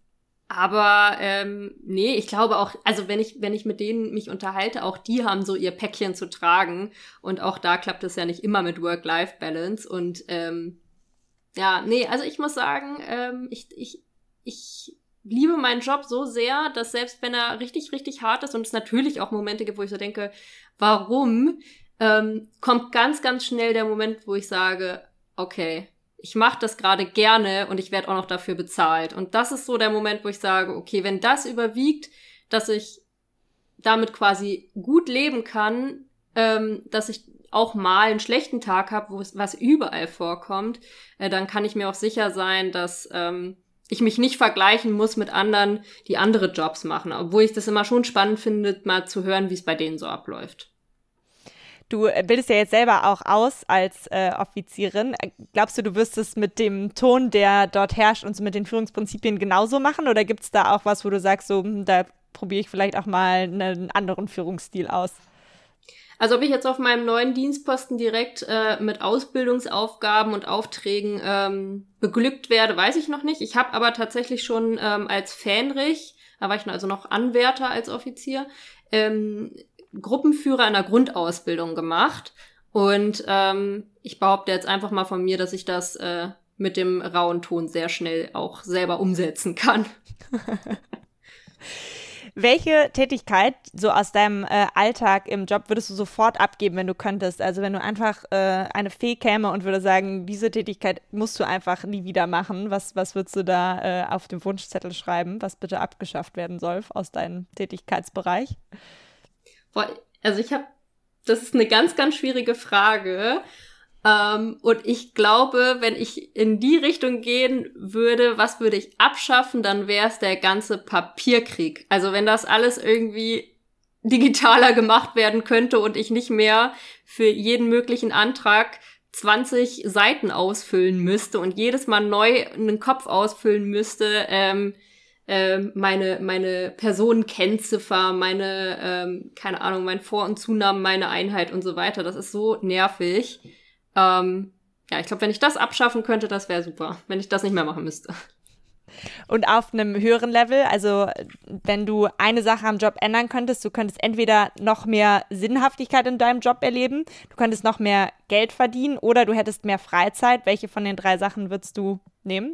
Aber ähm, nee, ich glaube auch, also wenn ich wenn ich mit denen mich unterhalte, auch die haben so ihr Päckchen zu tragen. Und auch da klappt es ja nicht immer mit Work-Life-Balance. Und ähm, ja, nee, also ich muss sagen, ähm, ich, ich, ich liebe meinen Job so sehr, dass selbst wenn er richtig, richtig hart ist und es natürlich auch Momente gibt, wo ich so denke, warum, ähm, kommt ganz, ganz schnell der Moment, wo ich sage, okay, ich mache das gerade gerne und ich werde auch noch dafür bezahlt. Und das ist so der Moment, wo ich sage, okay, wenn das überwiegt, dass ich damit quasi gut leben kann, ähm, dass ich auch mal einen schlechten Tag habe, wo es was überall vorkommt, äh, dann kann ich mir auch sicher sein, dass ähm, ich mich nicht vergleichen muss mit anderen, die andere Jobs machen. Obwohl ich das immer schon spannend finde, mal zu hören, wie es bei denen so abläuft. Du bildest ja jetzt selber auch aus als äh, Offizierin. Glaubst du, du wirst es mit dem Ton, der dort herrscht und so mit den Führungsprinzipien genauso machen? Oder gibt es da auch was, wo du sagst, so, da probiere ich vielleicht auch mal einen anderen Führungsstil aus? Also ob ich jetzt auf meinem neuen Dienstposten direkt äh, mit Ausbildungsaufgaben und Aufträgen ähm, beglückt werde, weiß ich noch nicht. Ich habe aber tatsächlich schon ähm, als Fähnrich, da war ich also noch Anwärter als Offizier, ähm, Gruppenführer in der Grundausbildung gemacht. Und ähm, ich behaupte jetzt einfach mal von mir, dass ich das äh, mit dem rauen Ton sehr schnell auch selber umsetzen kann. Welche Tätigkeit so aus deinem äh, Alltag im Job würdest du sofort abgeben, wenn du könntest? Also wenn du einfach äh, eine Fee käme und würde sagen, diese Tätigkeit musst du einfach nie wieder machen, was, was würdest du da äh, auf dem Wunschzettel schreiben, was bitte abgeschafft werden soll aus deinem Tätigkeitsbereich? Also ich habe, das ist eine ganz, ganz schwierige Frage. Ähm, und ich glaube, wenn ich in die Richtung gehen würde, was würde ich abschaffen, dann wäre es der ganze Papierkrieg. Also wenn das alles irgendwie digitaler gemacht werden könnte und ich nicht mehr für jeden möglichen Antrag zwanzig Seiten ausfüllen müsste und jedes Mal neu einen Kopf ausfüllen müsste, ähm, meine meine Personenkennziffer, meine, ähm, keine Ahnung, mein Vor- und Zunamen, meine Einheit und so weiter. Das ist so nervig. Ähm, ja, ich glaube, wenn ich das abschaffen könnte, das wäre super, wenn ich das nicht mehr machen müsste. Und auf einem höheren Level, also wenn du eine Sache am Job ändern könntest, du könntest entweder noch mehr Sinnhaftigkeit in deinem Job erleben, du könntest noch mehr Geld verdienen oder du hättest mehr Freizeit. Welche von den drei Sachen würdest du nehmen?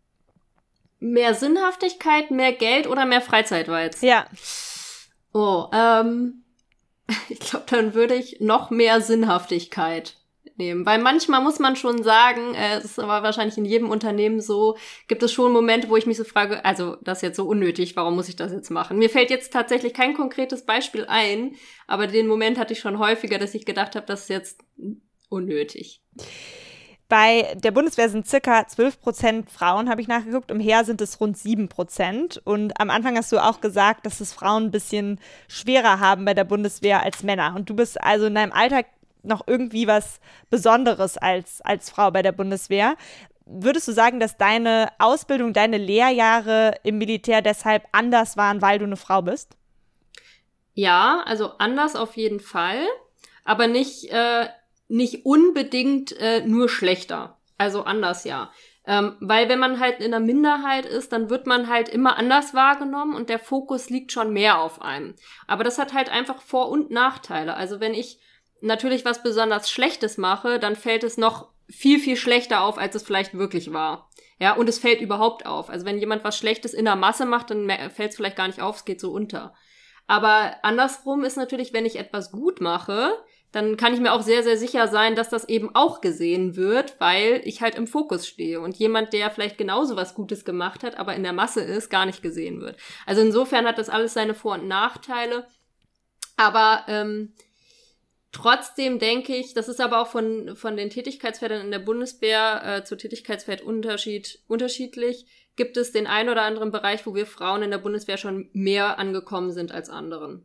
Mehr Sinnhaftigkeit, mehr Geld oder mehr Freizeit war jetzt? Ja. Oh, ähm, ich glaube, dann würde ich noch mehr Sinnhaftigkeit nehmen. Weil manchmal muss man schon sagen, äh, es ist aber wahrscheinlich in jedem Unternehmen so, gibt es schon Momente, wo ich mich so frage, also das ist jetzt so unnötig, warum muss ich das jetzt machen? Mir fällt jetzt tatsächlich kein konkretes Beispiel ein, aber den Moment hatte ich schon häufiger, dass ich gedacht habe, das ist jetzt unnötig. Bei der Bundeswehr sind circa zwölf Prozent Frauen, habe ich nachgeguckt. Im Heer sind es rund sieben Prozent. Und am Anfang hast du auch gesagt, dass es Frauen ein bisschen schwerer haben bei der Bundeswehr als Männer. Und du bist also in deinem Alltag noch irgendwie was Besonderes als, als Frau bei der Bundeswehr. Würdest du sagen, dass deine Ausbildung, deine Lehrjahre im Militär deshalb anders waren, weil du eine Frau bist? Ja, also anders auf jeden Fall, aber nicht äh, nicht unbedingt äh, nur schlechter. Also anders, ja. Ähm, weil wenn man halt in einer Minderheit ist, dann wird man halt immer anders wahrgenommen und der Fokus liegt schon mehr auf einem. Aber das hat halt einfach Vor- und Nachteile. Also wenn ich natürlich was besonders Schlechtes mache, dann fällt es noch viel, viel schlechter auf, als es vielleicht wirklich war. Ja, und es fällt überhaupt auf. Also wenn jemand was Schlechtes in der Masse macht, dann fällt es vielleicht gar nicht auf, es geht so unter. Aber andersrum ist natürlich, wenn ich etwas gut mache, dann kann ich mir auch sehr, sehr sicher sein, dass das eben auch gesehen wird, weil ich halt im Fokus stehe und jemand, der vielleicht genauso was Gutes gemacht hat, aber in der Masse ist, gar nicht gesehen wird. Also insofern hat das alles seine Vor- und Nachteile, aber ähm, trotzdem denke ich, das ist aber auch von von den Tätigkeitsfeldern in der Bundeswehr äh, zu Tätigkeitsfeld Unterschied, unterschiedlich, gibt es den einen oder anderen Bereich, wo wir Frauen in der Bundeswehr schon mehr angekommen sind als anderen.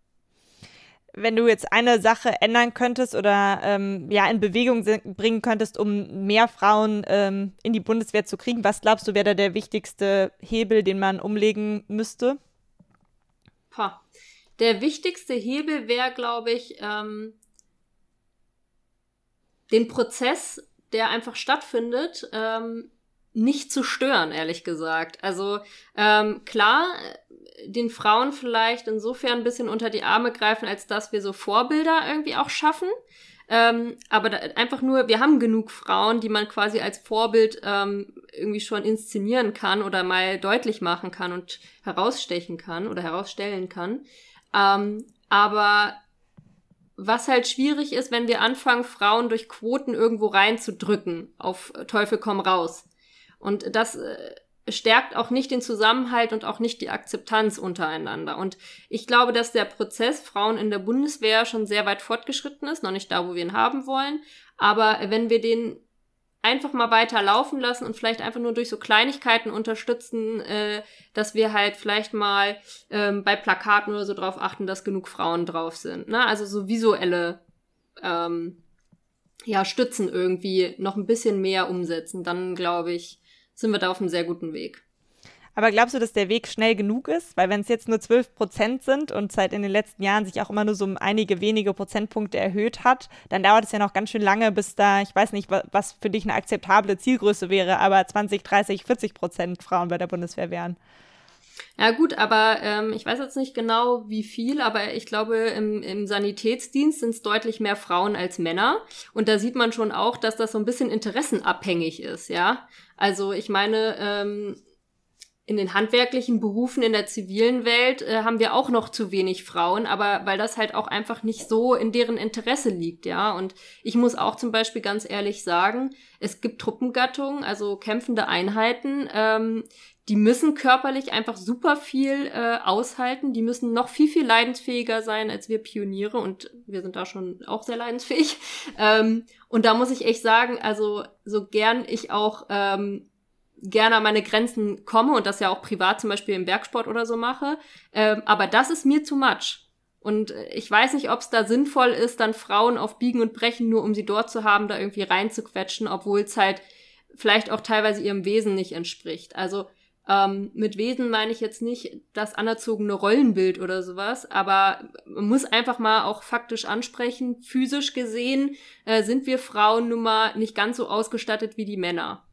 Wenn du jetzt eine Sache ändern könntest oder ähm, ja in Bewegung bringen könntest, um mehr Frauen ähm, in die Bundeswehr zu kriegen, was glaubst du, wäre da der wichtigste Hebel, den man umlegen müsste? Pah. Der wichtigste Hebel wäre, glaube ich, ähm, den Prozess, der einfach stattfindet, ähm, nicht zu stören, ehrlich gesagt. Also ähm, klar, den Frauen vielleicht insofern ein bisschen unter die Arme greifen, als dass wir so Vorbilder irgendwie auch schaffen. Ähm, aber da, einfach nur, wir haben genug Frauen, die man quasi als Vorbild ähm, irgendwie schon inszenieren kann oder mal deutlich machen kann und herausstechen kann oder herausstellen kann. Ähm, aber was halt schwierig ist, wenn wir anfangen, Frauen durch Quoten irgendwo reinzudrücken, auf Teufel komm raus. Und das äh, stärkt auch nicht den Zusammenhalt und auch nicht die Akzeptanz untereinander. Und ich glaube, dass der Prozess Frauen in der Bundeswehr schon sehr weit fortgeschritten ist, noch nicht da, wo wir ihn haben wollen. Aber wenn wir den einfach mal weiter laufen lassen und vielleicht einfach nur durch so Kleinigkeiten unterstützen, äh, dass wir halt vielleicht mal ähm, bei Plakaten oder so drauf achten, dass genug Frauen drauf sind. Ne? Also so visuelle ähm, ja, Stützen irgendwie noch ein bisschen mehr umsetzen. Dann, glaube ich, sind wir da auf einem sehr guten Weg. Aber glaubst du, dass der Weg schnell genug ist? Weil wenn es jetzt nur zwölf Prozent sind und seit in den letzten Jahren sich auch immer nur so um einige wenige Prozentpunkte erhöht hat, dann dauert es ja noch ganz schön lange, bis da, ich weiß nicht, was für dich eine akzeptable Zielgröße wäre, aber zwanzig, dreißig, vierzig Prozent Frauen bei der Bundeswehr wären. Ja gut, aber ähm, ich weiß jetzt nicht genau, wie viel, aber ich glaube, im, im Sanitätsdienst sind es deutlich mehr Frauen als Männer. Und da sieht man schon auch, dass das so ein bisschen interessenabhängig ist, ja. Also ich meine, ähm, in den handwerklichen Berufen in der zivilen Welt äh, haben wir auch noch zu wenig Frauen, aber weil das halt auch einfach nicht so in deren Interesse liegt, ja. Und ich muss auch zum Beispiel ganz ehrlich sagen, es gibt Truppengattungen, also kämpfende Einheiten, ähm, die müssen körperlich einfach super viel äh, aushalten, die müssen noch viel, viel leidensfähiger sein als wir Pioniere und wir sind da schon auch sehr leidensfähig. Ähm, und da muss ich echt sagen, also so gern ich auch ähm, gerne an meine Grenzen komme und das ja auch privat zum Beispiel im Bergsport oder so mache, ähm, aber das ist mir too much. Und ich weiß nicht, ob es da sinnvoll ist, dann Frauen auf Biegen und Brechen, nur um sie dort zu haben, da irgendwie reinzuquetschen, obwohl es halt vielleicht auch teilweise ihrem Wesen nicht entspricht. Also ähm, mit Wesen meine ich jetzt nicht das anerzogene Rollenbild oder sowas, aber man muss einfach mal auch faktisch ansprechen, physisch gesehen äh, sind wir Frauen nun mal nicht ganz so ausgestattet wie die Männer.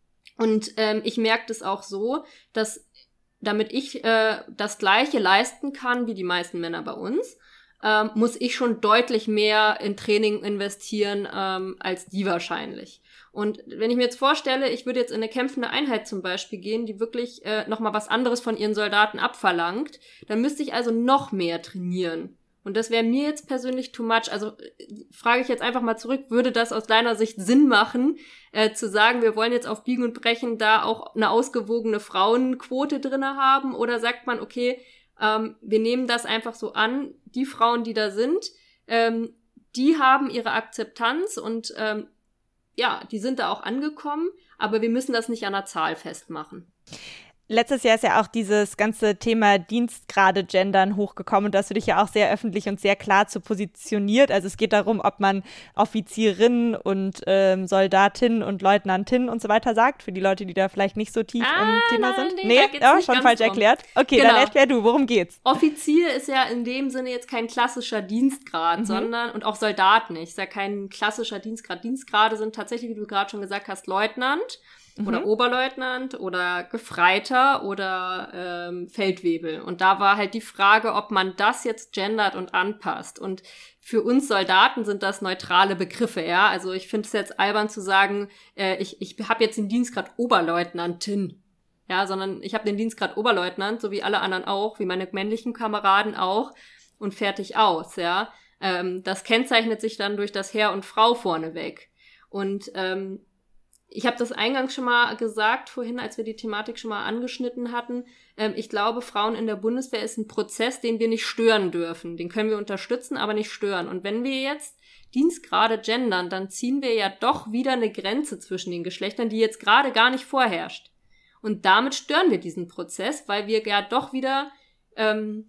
Und ähm, ich merke das auch so, dass damit ich äh, das Gleiche leisten kann wie die meisten Männer bei uns, ähm, muss ich schon deutlich mehr in Training investieren ähm, als die wahrscheinlich. Und wenn ich mir jetzt vorstelle, ich würde jetzt in eine kämpfende Einheit zum Beispiel gehen, die wirklich äh, nochmal was anderes von ihren Soldaten abverlangt, dann müsste ich also noch mehr trainieren. Und das wäre mir jetzt persönlich too much. Also frage ich jetzt einfach mal zurück, würde das aus deiner Sicht Sinn machen, äh, zu sagen, wir wollen jetzt auf Biegen und Brechen da auch eine ausgewogene Frauenquote drinne haben? Oder sagt man, okay, ähm, wir nehmen das einfach so an, die Frauen, die da sind, ähm, die haben ihre Akzeptanz und ähm, ja, die sind da auch angekommen, aber wir müssen das nicht an der Zahl festmachen. Letztes Jahr ist ja auch dieses ganze Thema Dienstgrade-Gendern hochgekommen und da hast du dich ja auch sehr öffentlich und sehr klar zu positioniert. Also es geht darum, ob man Offizierinnen und ähm, Soldatinnen und Leutnantinnen und so weiter sagt, für die Leute, die da vielleicht nicht so tief ah, im Thema nein, sind. Nee, nee oh, schon falsch drum. erklärt. Okay, genau. Dann erklär du, worum geht's? Offizier ist ja in dem Sinne jetzt kein klassischer Dienstgrad, mhm. sondern, und auch Soldat nicht, ist ja kein klassischer Dienstgrad. Dienstgrade sind tatsächlich, wie du gerade schon gesagt hast, Leutnant. Oder mhm. Oberleutnant oder Gefreiter oder ähm, Feldwebel. Und da war halt die Frage, ob man das jetzt gendert und anpasst. Und für uns Soldaten sind das neutrale Begriffe, ja. Also ich finde es jetzt albern zu sagen, äh, ich, ich habe jetzt den Dienstgrad Oberleutnantin. Ja, sondern ich habe den Dienstgrad Oberleutnant, so wie alle anderen auch, wie meine männlichen Kameraden auch. Und fertig aus, ja. Ähm, das kennzeichnet sich dann durch das Herr und Frau vorneweg. Und ähm, ich habe das eingangs schon mal gesagt, vorhin, als wir die Thematik schon mal angeschnitten hatten. Ähm, ich glaube, Frauen in der Bundeswehr ist ein Prozess, den wir nicht stören dürfen. Den können wir unterstützen, aber nicht stören. Und wenn wir jetzt Dienstgrade gendern, dann ziehen wir ja doch wieder eine Grenze zwischen den Geschlechtern, die jetzt gerade gar nicht vorherrscht. Und damit stören wir diesen Prozess, weil wir ja doch wieder ähm,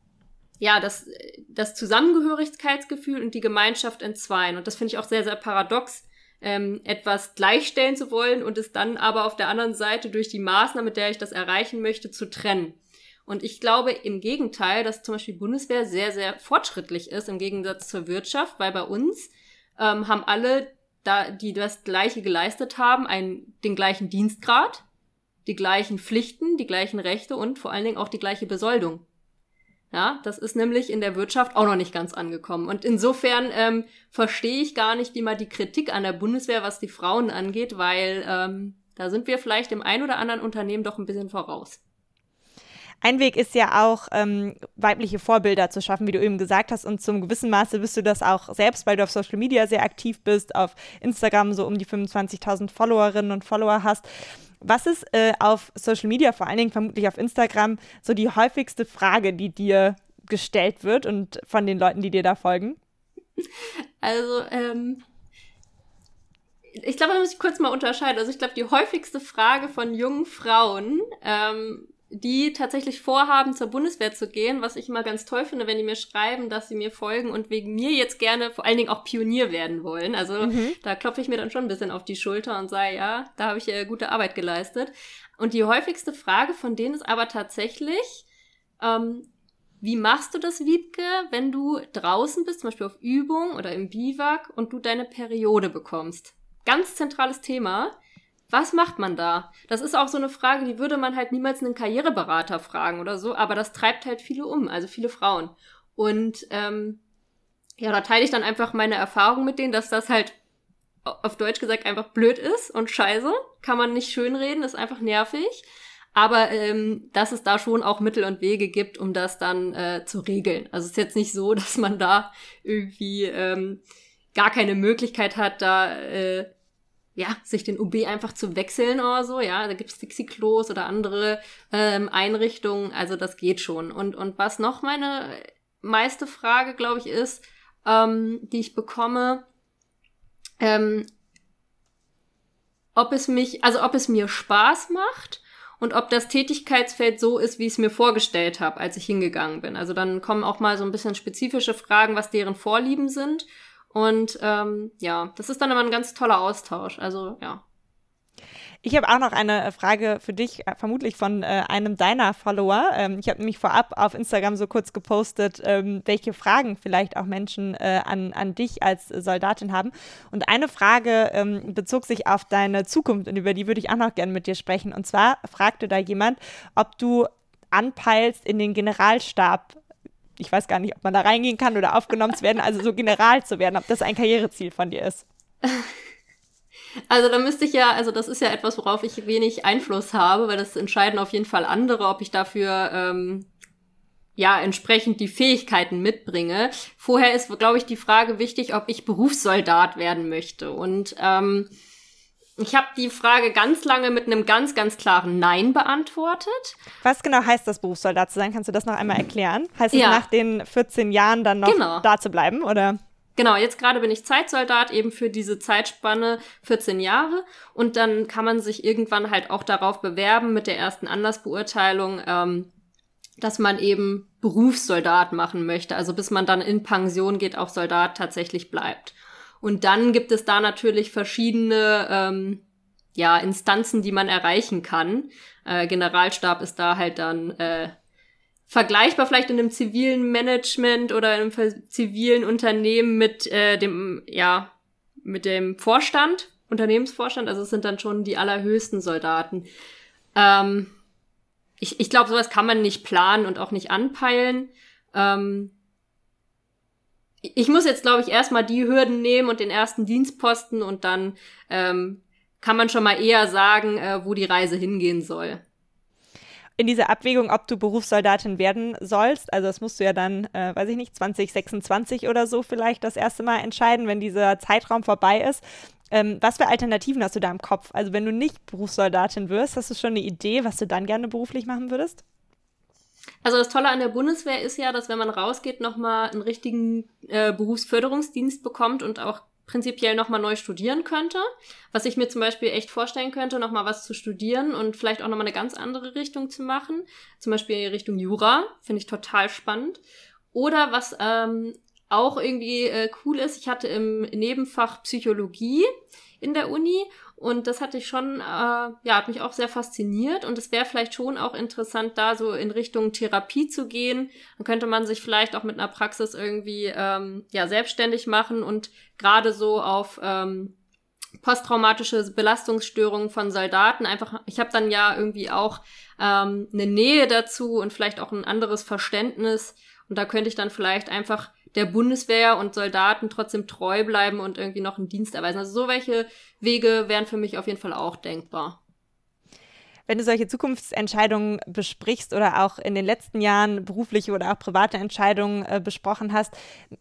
ja das, das Zusammengehörigkeitsgefühl und die Gemeinschaft entzweien. Und das finde ich auch sehr, sehr paradox, Ähm, etwas gleichstellen zu wollen und es dann aber auf der anderen Seite durch die Maßnahme, mit der ich das erreichen möchte, zu trennen. Und ich glaube im Gegenteil, dass zum Beispiel Bundeswehr sehr, sehr fortschrittlich ist im Gegensatz zur Wirtschaft, weil bei uns ähm, haben alle da, die das Gleiche geleistet haben, einen, den gleichen Dienstgrad, die gleichen Pflichten, die gleichen Rechte und vor allen Dingen auch die gleiche Besoldung. Ja, das ist nämlich in der Wirtschaft auch noch nicht ganz angekommen. Und insofern ähm, verstehe ich gar nicht immer die Kritik an der Bundeswehr, was die Frauen angeht, weil ähm, da sind wir vielleicht dem ein oder anderen Unternehmen doch ein bisschen voraus. Ein Weg ist ja auch, ähm, weibliche Vorbilder zu schaffen, wie du eben gesagt hast. Und zum gewissen Maße bist du das auch selbst, weil du auf Social Media sehr aktiv bist, auf Instagram so um die fünfundzwanzigtausend Followerinnen und Follower hast. Was ist äh, auf Social Media, vor allen Dingen vermutlich auf Instagram, so die häufigste Frage, die dir gestellt wird und von den Leuten, die dir da folgen? Also, ähm, ich glaube, da muss ich kurz mal unterscheiden. Also ich glaube, die häufigste Frage von jungen Frauen, ähm, die tatsächlich vorhaben, zur Bundeswehr zu gehen, was ich immer ganz toll finde, wenn die mir schreiben, dass sie mir folgen und wegen mir jetzt gerne vor allen Dingen auch Pionier werden wollen. Also mhm. da klopfe ich mir dann schon ein bisschen auf die Schulter und sage, ja, da habe ich äh, gute Arbeit geleistet. Und die häufigste Frage von denen ist aber tatsächlich, ähm, wie machst du das, Wiebke, wenn du draußen bist, zum Beispiel auf Übung oder im Biwak und du deine Periode bekommst? Ganz zentrales Thema. Was macht man da? Das ist auch so eine Frage, die würde man halt niemals einen Karriereberater fragen oder so, aber das treibt halt viele um, also viele Frauen. Und ähm, ja, da teile ich dann einfach meine Erfahrung mit denen, dass das halt auf Deutsch gesagt einfach blöd ist und scheiße. Kann man nicht schönreden, ist einfach nervig. Aber ähm, dass es da schon auch Mittel und Wege gibt, um das dann äh, zu regeln. Also es ist jetzt nicht so, dass man da irgendwie ähm, gar keine Möglichkeit hat, da äh, ja, sich den U B einfach zu wechseln oder so, ja, da gibt's Dixie-Klos oder andere ähm, Einrichtungen, also das geht schon. Und und was noch meine meiste Frage, glaube ich, ist, ähm, die ich bekomme, ähm, ob es mich, also ob es mir Spaß macht und ob das Tätigkeitsfeld so ist, wie ich es mir vorgestellt habe, als ich hingegangen bin. Also dann kommen auch mal so ein bisschen spezifische Fragen, was deren Vorlieben sind. Und ähm, ja, das ist dann immer ein ganz toller Austausch. Also ja. Ich habe auch noch eine Frage für dich, vermutlich von äh, einem deiner Follower. Ähm, ich habe nämlich vorab auf Instagram so kurz gepostet, ähm, welche Fragen vielleicht auch Menschen äh, an, an dich als Soldatin haben. Und eine Frage ähm, bezog sich auf deine Zukunft und über die würde ich auch noch gerne mit dir sprechen. Und zwar fragte da jemand, ob du anpeilst, in den Generalstab, ich weiß gar nicht, ob man da reingehen kann oder aufgenommen zu werden, also so General zu werden, ob das ein Karriereziel von dir ist. Also da müsste ich ja, also das ist ja etwas, worauf ich wenig Einfluss habe, weil das entscheiden auf jeden Fall andere, ob ich dafür ähm, ja entsprechend die Fähigkeiten mitbringe. Vorher ist, glaube ich, die Frage wichtig, ob ich Berufssoldat werden möchte. Und ähm, ich habe die Frage ganz lange mit einem ganz, ganz klaren Nein beantwortet. Was genau heißt das, Berufssoldat zu sein? Kannst du das noch einmal erklären? Heißt es, ja. nach den vierzehn Jahren dann noch genau. da zu bleiben, oder? Genau, jetzt gerade bin ich Zeitsoldat eben für diese Zeitspanne vierzehn Jahre und dann kann man sich irgendwann halt auch darauf bewerben mit der ersten Anlassbeurteilung, ähm, dass man eben Berufssoldat machen möchte, also bis man dann in Pension geht, auch Soldat tatsächlich bleibt. Und dann gibt es da natürlich verschiedene ähm, ja Instanzen, die man erreichen kann. Äh, Generalstab ist da halt dann äh, vergleichbar vielleicht in einem zivilen Management oder in einem zivilen Unternehmen mit äh, dem ja mit dem Vorstand, Unternehmensvorstand. Also es sind dann schon die allerhöchsten Soldaten. Ähm, ich ich glaube, sowas kann man nicht planen und auch nicht anpeilen. Ähm, Ich muss jetzt, glaube ich, erstmal die Hürden nehmen und den ersten Dienstposten und dann ähm, kann man schon mal eher sagen, äh, wo die Reise hingehen soll. In dieser Abwägung, ob du Berufssoldatin werden sollst, also das musst du ja dann, äh, weiß ich nicht, zwanzig sechsundzwanzig oder so vielleicht das erste Mal entscheiden, wenn dieser Zeitraum vorbei ist. Ähm, was für Alternativen hast du da im Kopf? Also wenn du nicht Berufssoldatin wirst, hast du schon eine Idee, was du dann gerne beruflich machen würdest? Also das Tolle an der Bundeswehr ist ja, dass wenn man rausgeht, nochmal einen richtigen äh, Berufsförderungsdienst bekommt und auch prinzipiell nochmal neu studieren könnte. Was ich mir zum Beispiel echt vorstellen könnte, nochmal was zu studieren und vielleicht auch nochmal eine ganz andere Richtung zu machen. Zum Beispiel Richtung Jura, finde ich total spannend. Oder was ähm, auch irgendwie äh, cool ist, ich hatte im Nebenfach Psychologie in der Uni und das hatte ich schon, äh, ja, hat mich auch sehr fasziniert und es wäre vielleicht schon auch interessant, da so in Richtung Therapie zu gehen. Dann könnte man sich vielleicht auch mit einer Praxis irgendwie, ähm, ja, selbstständig machen und gerade so auf, ähm, posttraumatische Belastungsstörungen von Soldaten. Einfach, ich habe dann ja irgendwie auch ähm, eine Nähe dazu und vielleicht auch ein anderes Verständnis. Und da könnte ich dann vielleicht einfach der Bundeswehr und Soldaten trotzdem treu bleiben und irgendwie noch einen Dienst erweisen. Also so welche Wege wären für mich auf jeden Fall auch denkbar. Wenn du solche Zukunftsentscheidungen besprichst oder auch in den letzten Jahren berufliche oder auch private Entscheidungen äh, besprochen hast,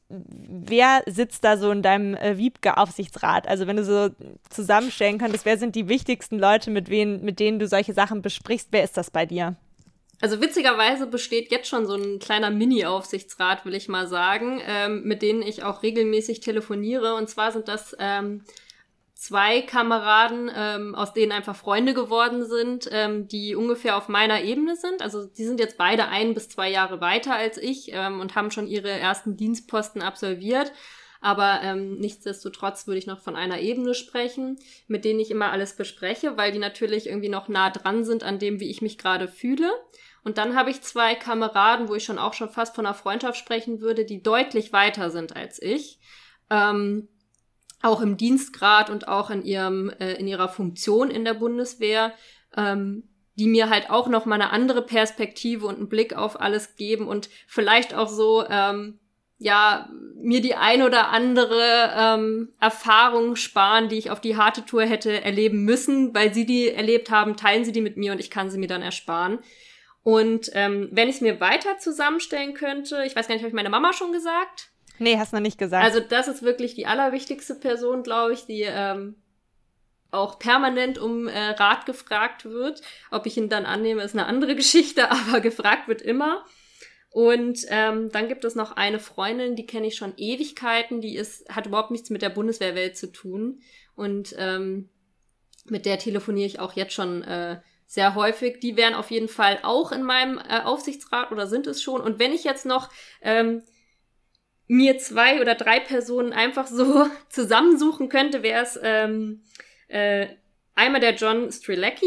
wer sitzt da so in deinem äh, Wiebke-Aufsichtsrat? Also wenn du so zusammenstellen könntest, wer sind die wichtigsten Leute, mit, wen, mit denen du solche Sachen besprichst? Wer ist das bei dir? Also witzigerweise besteht jetzt schon so ein kleiner Mini-Aufsichtsrat, will ich mal sagen, ähm, mit denen ich auch regelmäßig telefoniere. Und zwar sind das ähm, zwei Kameraden, ähm, aus denen einfach Freunde geworden sind, ähm, die ungefähr auf meiner Ebene sind. Also die sind jetzt beide ein bis zwei Jahre weiter als ich ähm, und haben schon ihre ersten Dienstposten absolviert. Aber ähm, nichtsdestotrotz würde ich noch von einer Ebene sprechen, mit denen ich immer alles bespreche, weil die natürlich irgendwie noch nah dran sind an dem, wie ich mich gerade fühle. Und dann habe ich zwei Kameraden, wo ich schon auch schon fast von einer Freundschaft sprechen würde, die deutlich weiter sind als ich. Ähm, auch im Dienstgrad und auch in ihrem äh, in ihrer Funktion in der Bundeswehr, ähm, die mir halt auch noch mal eine andere Perspektive und einen Blick auf alles geben und vielleicht auch so ähm, ja mir die ein oder andere ähm, Erfahrung sparen, die ich auf die harte Tour hätte erleben müssen, weil sie die erlebt haben, teilen sie die mit mir und ich kann sie mir dann ersparen. Und ähm, wenn ich es mir weiter zusammenstellen könnte, ich weiß gar nicht, habe ich meine Mama schon gesagt? Nee, hast du noch nicht gesagt. Also das ist wirklich die allerwichtigste Person, glaube ich, die ähm, auch permanent um äh, Rat gefragt wird. Ob ich ihn dann annehme, ist eine andere Geschichte, aber gefragt wird immer. Und ähm, dann gibt es noch eine Freundin, die kenne ich schon Ewigkeiten, die ist hat überhaupt nichts mit der Bundeswehrwelt zu tun. Und ähm, mit der telefoniere ich auch jetzt schon äh, sehr häufig. Die wären auf jeden Fall auch in meinem äh, Aufsichtsrat oder sind es schon. Und wenn ich jetzt noch ähm, mir zwei oder drei Personen einfach so zusammensuchen könnte, wäre es ähm, äh, einmal der John Strzelecki.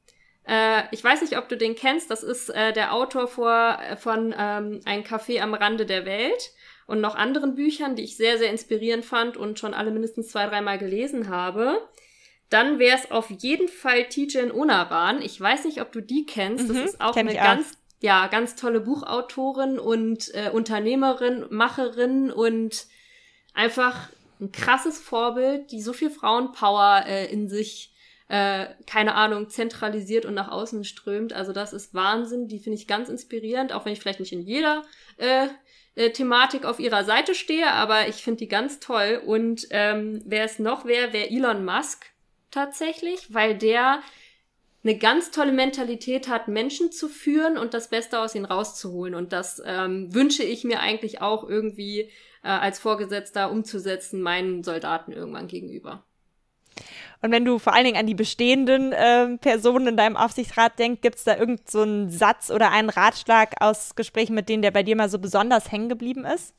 Äh, ich weiß nicht, ob du den kennst. Das ist äh, der Autor vor, äh, von ähm, Ein Café am Rande der Welt und noch anderen Büchern, die ich sehr, sehr inspirierend fand und schon alle mindestens zwei, dreimal gelesen habe. Dann wäre es auf jeden Fall Tijen Onaran. Ich weiß nicht, ob du die kennst. Das mhm, ist auch eine auch. ganz, ja, ganz tolle Buchautorin und äh, Unternehmerin, Macherin und einfach ein krasses Vorbild, die so viel Frauenpower äh, in sich, äh, keine Ahnung, zentralisiert und nach außen strömt. Also das ist Wahnsinn. Die finde ich ganz inspirierend, auch wenn ich vielleicht nicht in jeder äh, äh, Thematik auf ihrer Seite stehe, aber ich finde die ganz toll. Und ähm, wer es noch wäre, wäre Elon Musk. Tatsächlich, weil der eine ganz tolle Mentalität hat, Menschen zu führen und das Beste aus ihnen rauszuholen. Und das ähm, wünsche ich mir eigentlich auch irgendwie äh, als Vorgesetzter umzusetzen, meinen Soldaten irgendwann gegenüber. Und wenn du vor allen Dingen an die bestehenden äh, Personen in deinem Aufsichtsrat denkst, gibt es da irgend so einen Satz oder einen Ratschlag aus Gesprächen mit denen, der bei dir mal so besonders hängen geblieben ist?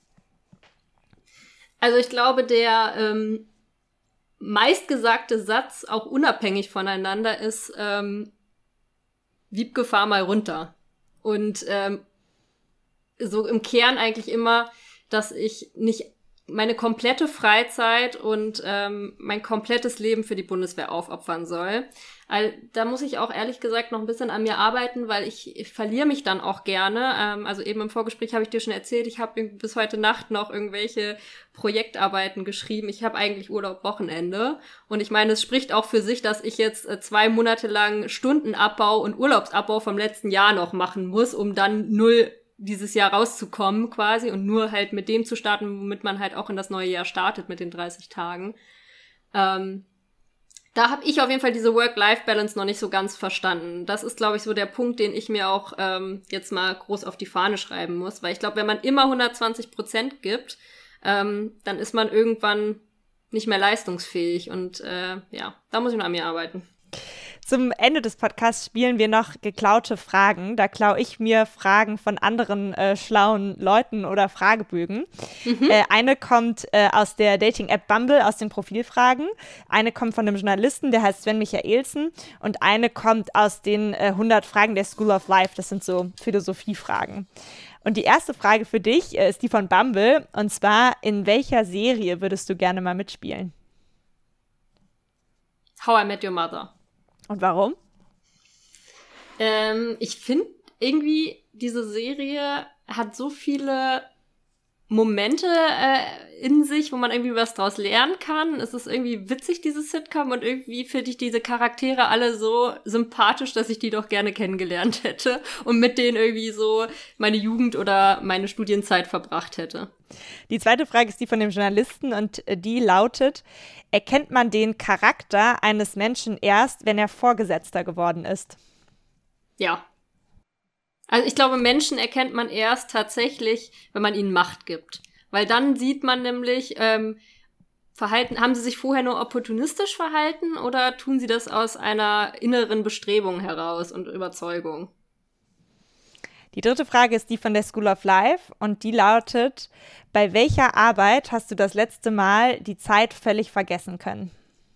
Also ich glaube, der ähm, meistgesagte Satz, auch unabhängig voneinander, ist ähm, Wiebke, fahr mal runter. Und ähm, so im Kern eigentlich immer, dass ich nicht meine komplette Freizeit und ähm, mein komplettes Leben für die Bundeswehr aufopfern soll. Also, da muss ich auch ehrlich gesagt noch ein bisschen an mir arbeiten, weil ich, ich verliere mich dann auch gerne. Ähm, also eben im Vorgespräch habe ich dir schon erzählt, ich habe bis heute Nacht noch irgendwelche Projektarbeiten geschrieben. Ich habe eigentlich Urlaub Wochenende. Und ich meine, es spricht auch für sich, dass ich jetzt äh, zwei Monate lang Stundenabbau und Urlaubsabbau vom letzten Jahr noch machen muss, um dann null dieses Jahr rauszukommen quasi und nur halt mit dem zu starten, womit man halt auch in das neue Jahr startet mit den dreißig Tagen. Ähm, da habe ich auf jeden Fall diese Work-Life-Balance noch nicht so ganz verstanden. Das ist, glaube ich, so der Punkt, den ich mir auch ähm, jetzt mal groß auf die Fahne schreiben muss, weil ich glaube, wenn man immer hundertzwanzig Prozent gibt, ähm, dann ist man irgendwann nicht mehr leistungsfähig und äh, ja, da muss ich noch an mir arbeiten. Zum Ende des Podcasts spielen wir noch geklaute Fragen. Da klaue ich mir Fragen von anderen äh, schlauen Leuten oder Fragebögen. Mhm. Äh, eine kommt äh, aus der Dating-App Bumble, aus den Profilfragen. Eine kommt von einem Journalisten, der heißt Sven Michaelsen. Und eine kommt aus den äh, hundert Fragen der School of Life. Das sind so Philosophiefragen. Und die erste Frage für dich äh, ist die von Bumble. Und zwar, in welcher Serie würdest du gerne mal mitspielen? How I Met Your Mother. Und warum? Ähm, ich finde irgendwie, diese Serie hat so viele Momente äh, in sich, wo man irgendwie was draus lernen kann. Es ist irgendwie witzig, dieses Sitcom, und irgendwie finde ich diese Charaktere alle so sympathisch, dass ich die doch gerne kennengelernt hätte und mit denen irgendwie so meine Jugend oder meine Studienzeit verbracht hätte. Die zweite Frage ist die von dem Journalisten, und die lautet: Erkennt man den Charakter eines Menschen erst, wenn er Vorgesetzter geworden ist? Ja. Also ich glaube, Menschen erkennt man erst tatsächlich, wenn man ihnen Macht gibt. Weil dann sieht man nämlich, ähm, verhalten, haben sie sich vorher nur opportunistisch verhalten oder tun sie das aus einer inneren Bestrebung heraus und Überzeugung? Die dritte Frage ist die von der School of Life, und die lautet: Bei welcher Arbeit hast du das letzte Mal die Zeit völlig vergessen können?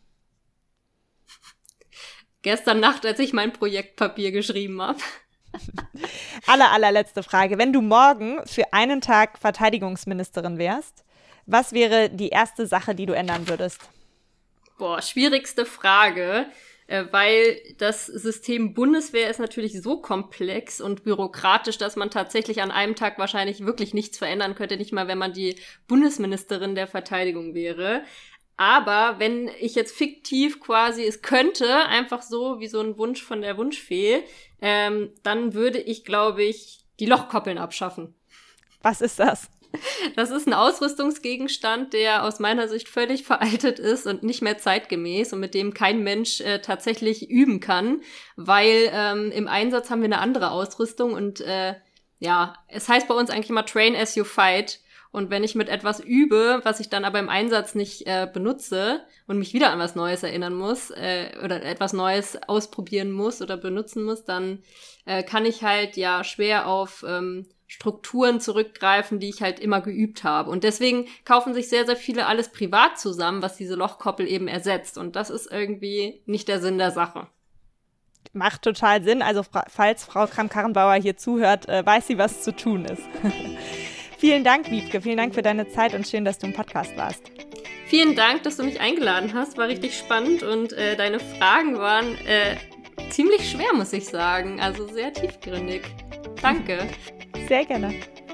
Gestern Nacht, als ich mein Projektpapier geschrieben habe. Aller, allerletzte Frage. Wenn du morgen für einen Tag Verteidigungsministerin wärst, was wäre die erste Sache, die du ändern würdest? Boah, schwierigste Frage, äh, weil das System Bundeswehr ist natürlich so komplex und bürokratisch, dass man tatsächlich an einem Tag wahrscheinlich wirklich nichts verändern könnte, nicht mal, wenn man die Bundesministerin der Verteidigung wäre. Aber wenn ich jetzt fiktiv quasi es könnte, einfach so wie so ein Wunsch von der Wunschfee, ähm, dann würde ich, glaube ich, die Lochkoppeln abschaffen. Was ist das? Das ist ein Ausrüstungsgegenstand, der aus meiner Sicht völlig veraltet ist und nicht mehr zeitgemäß und mit dem kein Mensch äh, tatsächlich üben kann, weil ähm, im Einsatz haben wir eine andere Ausrüstung und äh, ja, es heißt bei uns eigentlich immer train as you fight. Und wenn ich mit etwas übe, was ich dann aber im Einsatz nicht äh, benutze und mich wieder an was Neues erinnern muss äh, oder etwas Neues ausprobieren muss oder benutzen muss, dann äh, kann ich halt ja schwer auf ähm, Strukturen zurückgreifen, die ich halt immer geübt habe. Und deswegen kaufen sich sehr, sehr viele alles privat zusammen, was diese Lochkoppel eben ersetzt. Und das ist irgendwie nicht der Sinn der Sache. Macht total Sinn. Also falls Frau Kramp-Karrenbauer hier zuhört, äh, weiß sie, was zu tun ist. Vielen Dank, Wiebke. Vielen Dank für deine Zeit und schön, dass du im Podcast warst. Vielen Dank, dass du mich eingeladen hast. War richtig spannend und äh, deine Fragen waren äh, ziemlich schwer, muss ich sagen. Also sehr tiefgründig. Danke. Sehr gerne.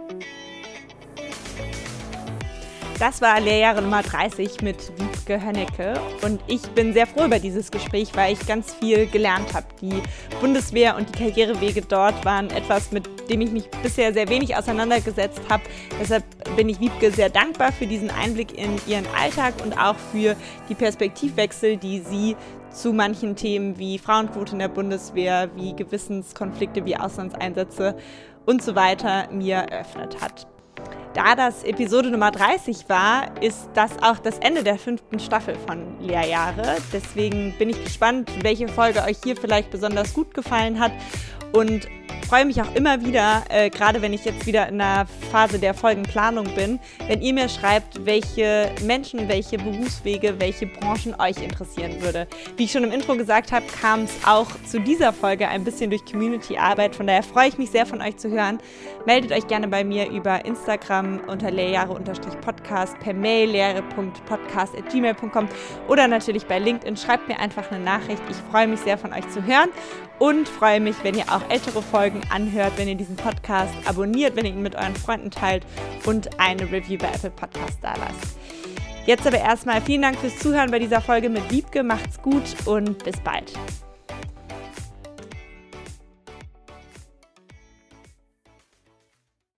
Das war Lehrjahre Nummer dreißig mit Wiebke Hönnecke und ich bin sehr froh über dieses Gespräch, weil ich ganz viel gelernt habe. Die Bundeswehr und die Karrierewege dort waren etwas, mit dem ich mich bisher sehr wenig auseinandergesetzt habe. Deshalb bin ich Wiebke sehr dankbar für diesen Einblick in ihren Alltag und auch für die Perspektivwechsel, die sie zu manchen Themen wie Frauenquote in der Bundeswehr, wie Gewissenskonflikte, wie Auslandseinsätze und so weiter mir eröffnet hat. Da das Episode Nummer dreißig war, ist das auch das Ende der fünften Staffel von Lehrjahre. Deswegen bin ich gespannt, welche Folge euch hier vielleicht besonders gut gefallen hat und freue mich auch immer wieder, äh, gerade wenn ich jetzt wieder in der Phase der Folgenplanung bin, wenn ihr mir schreibt, welche Menschen, welche Berufswege, welche Branchen euch interessieren würde. Wie ich schon im Intro gesagt habe, kam es auch zu dieser Folge ein bisschen durch Community-Arbeit. Von daher freue ich mich sehr, von euch zu hören. Meldet euch gerne bei mir über Instagram unter lehrjahre-podcast, per Mail lehrjahre punkt podcast at gmail punkt com oder natürlich bei LinkedIn. Schreibt mir einfach eine Nachricht. Ich freue mich sehr, von euch zu hören und freue mich, wenn ihr auch ältere Folgen anhört, wenn ihr diesen Podcast abonniert, wenn ihr ihn mit euren Freunden teilt und eine Review bei Apple Podcasts da lasst. Jetzt aber erstmal vielen Dank fürs Zuhören bei dieser Folge mit Wiebke. Macht's gut und bis bald.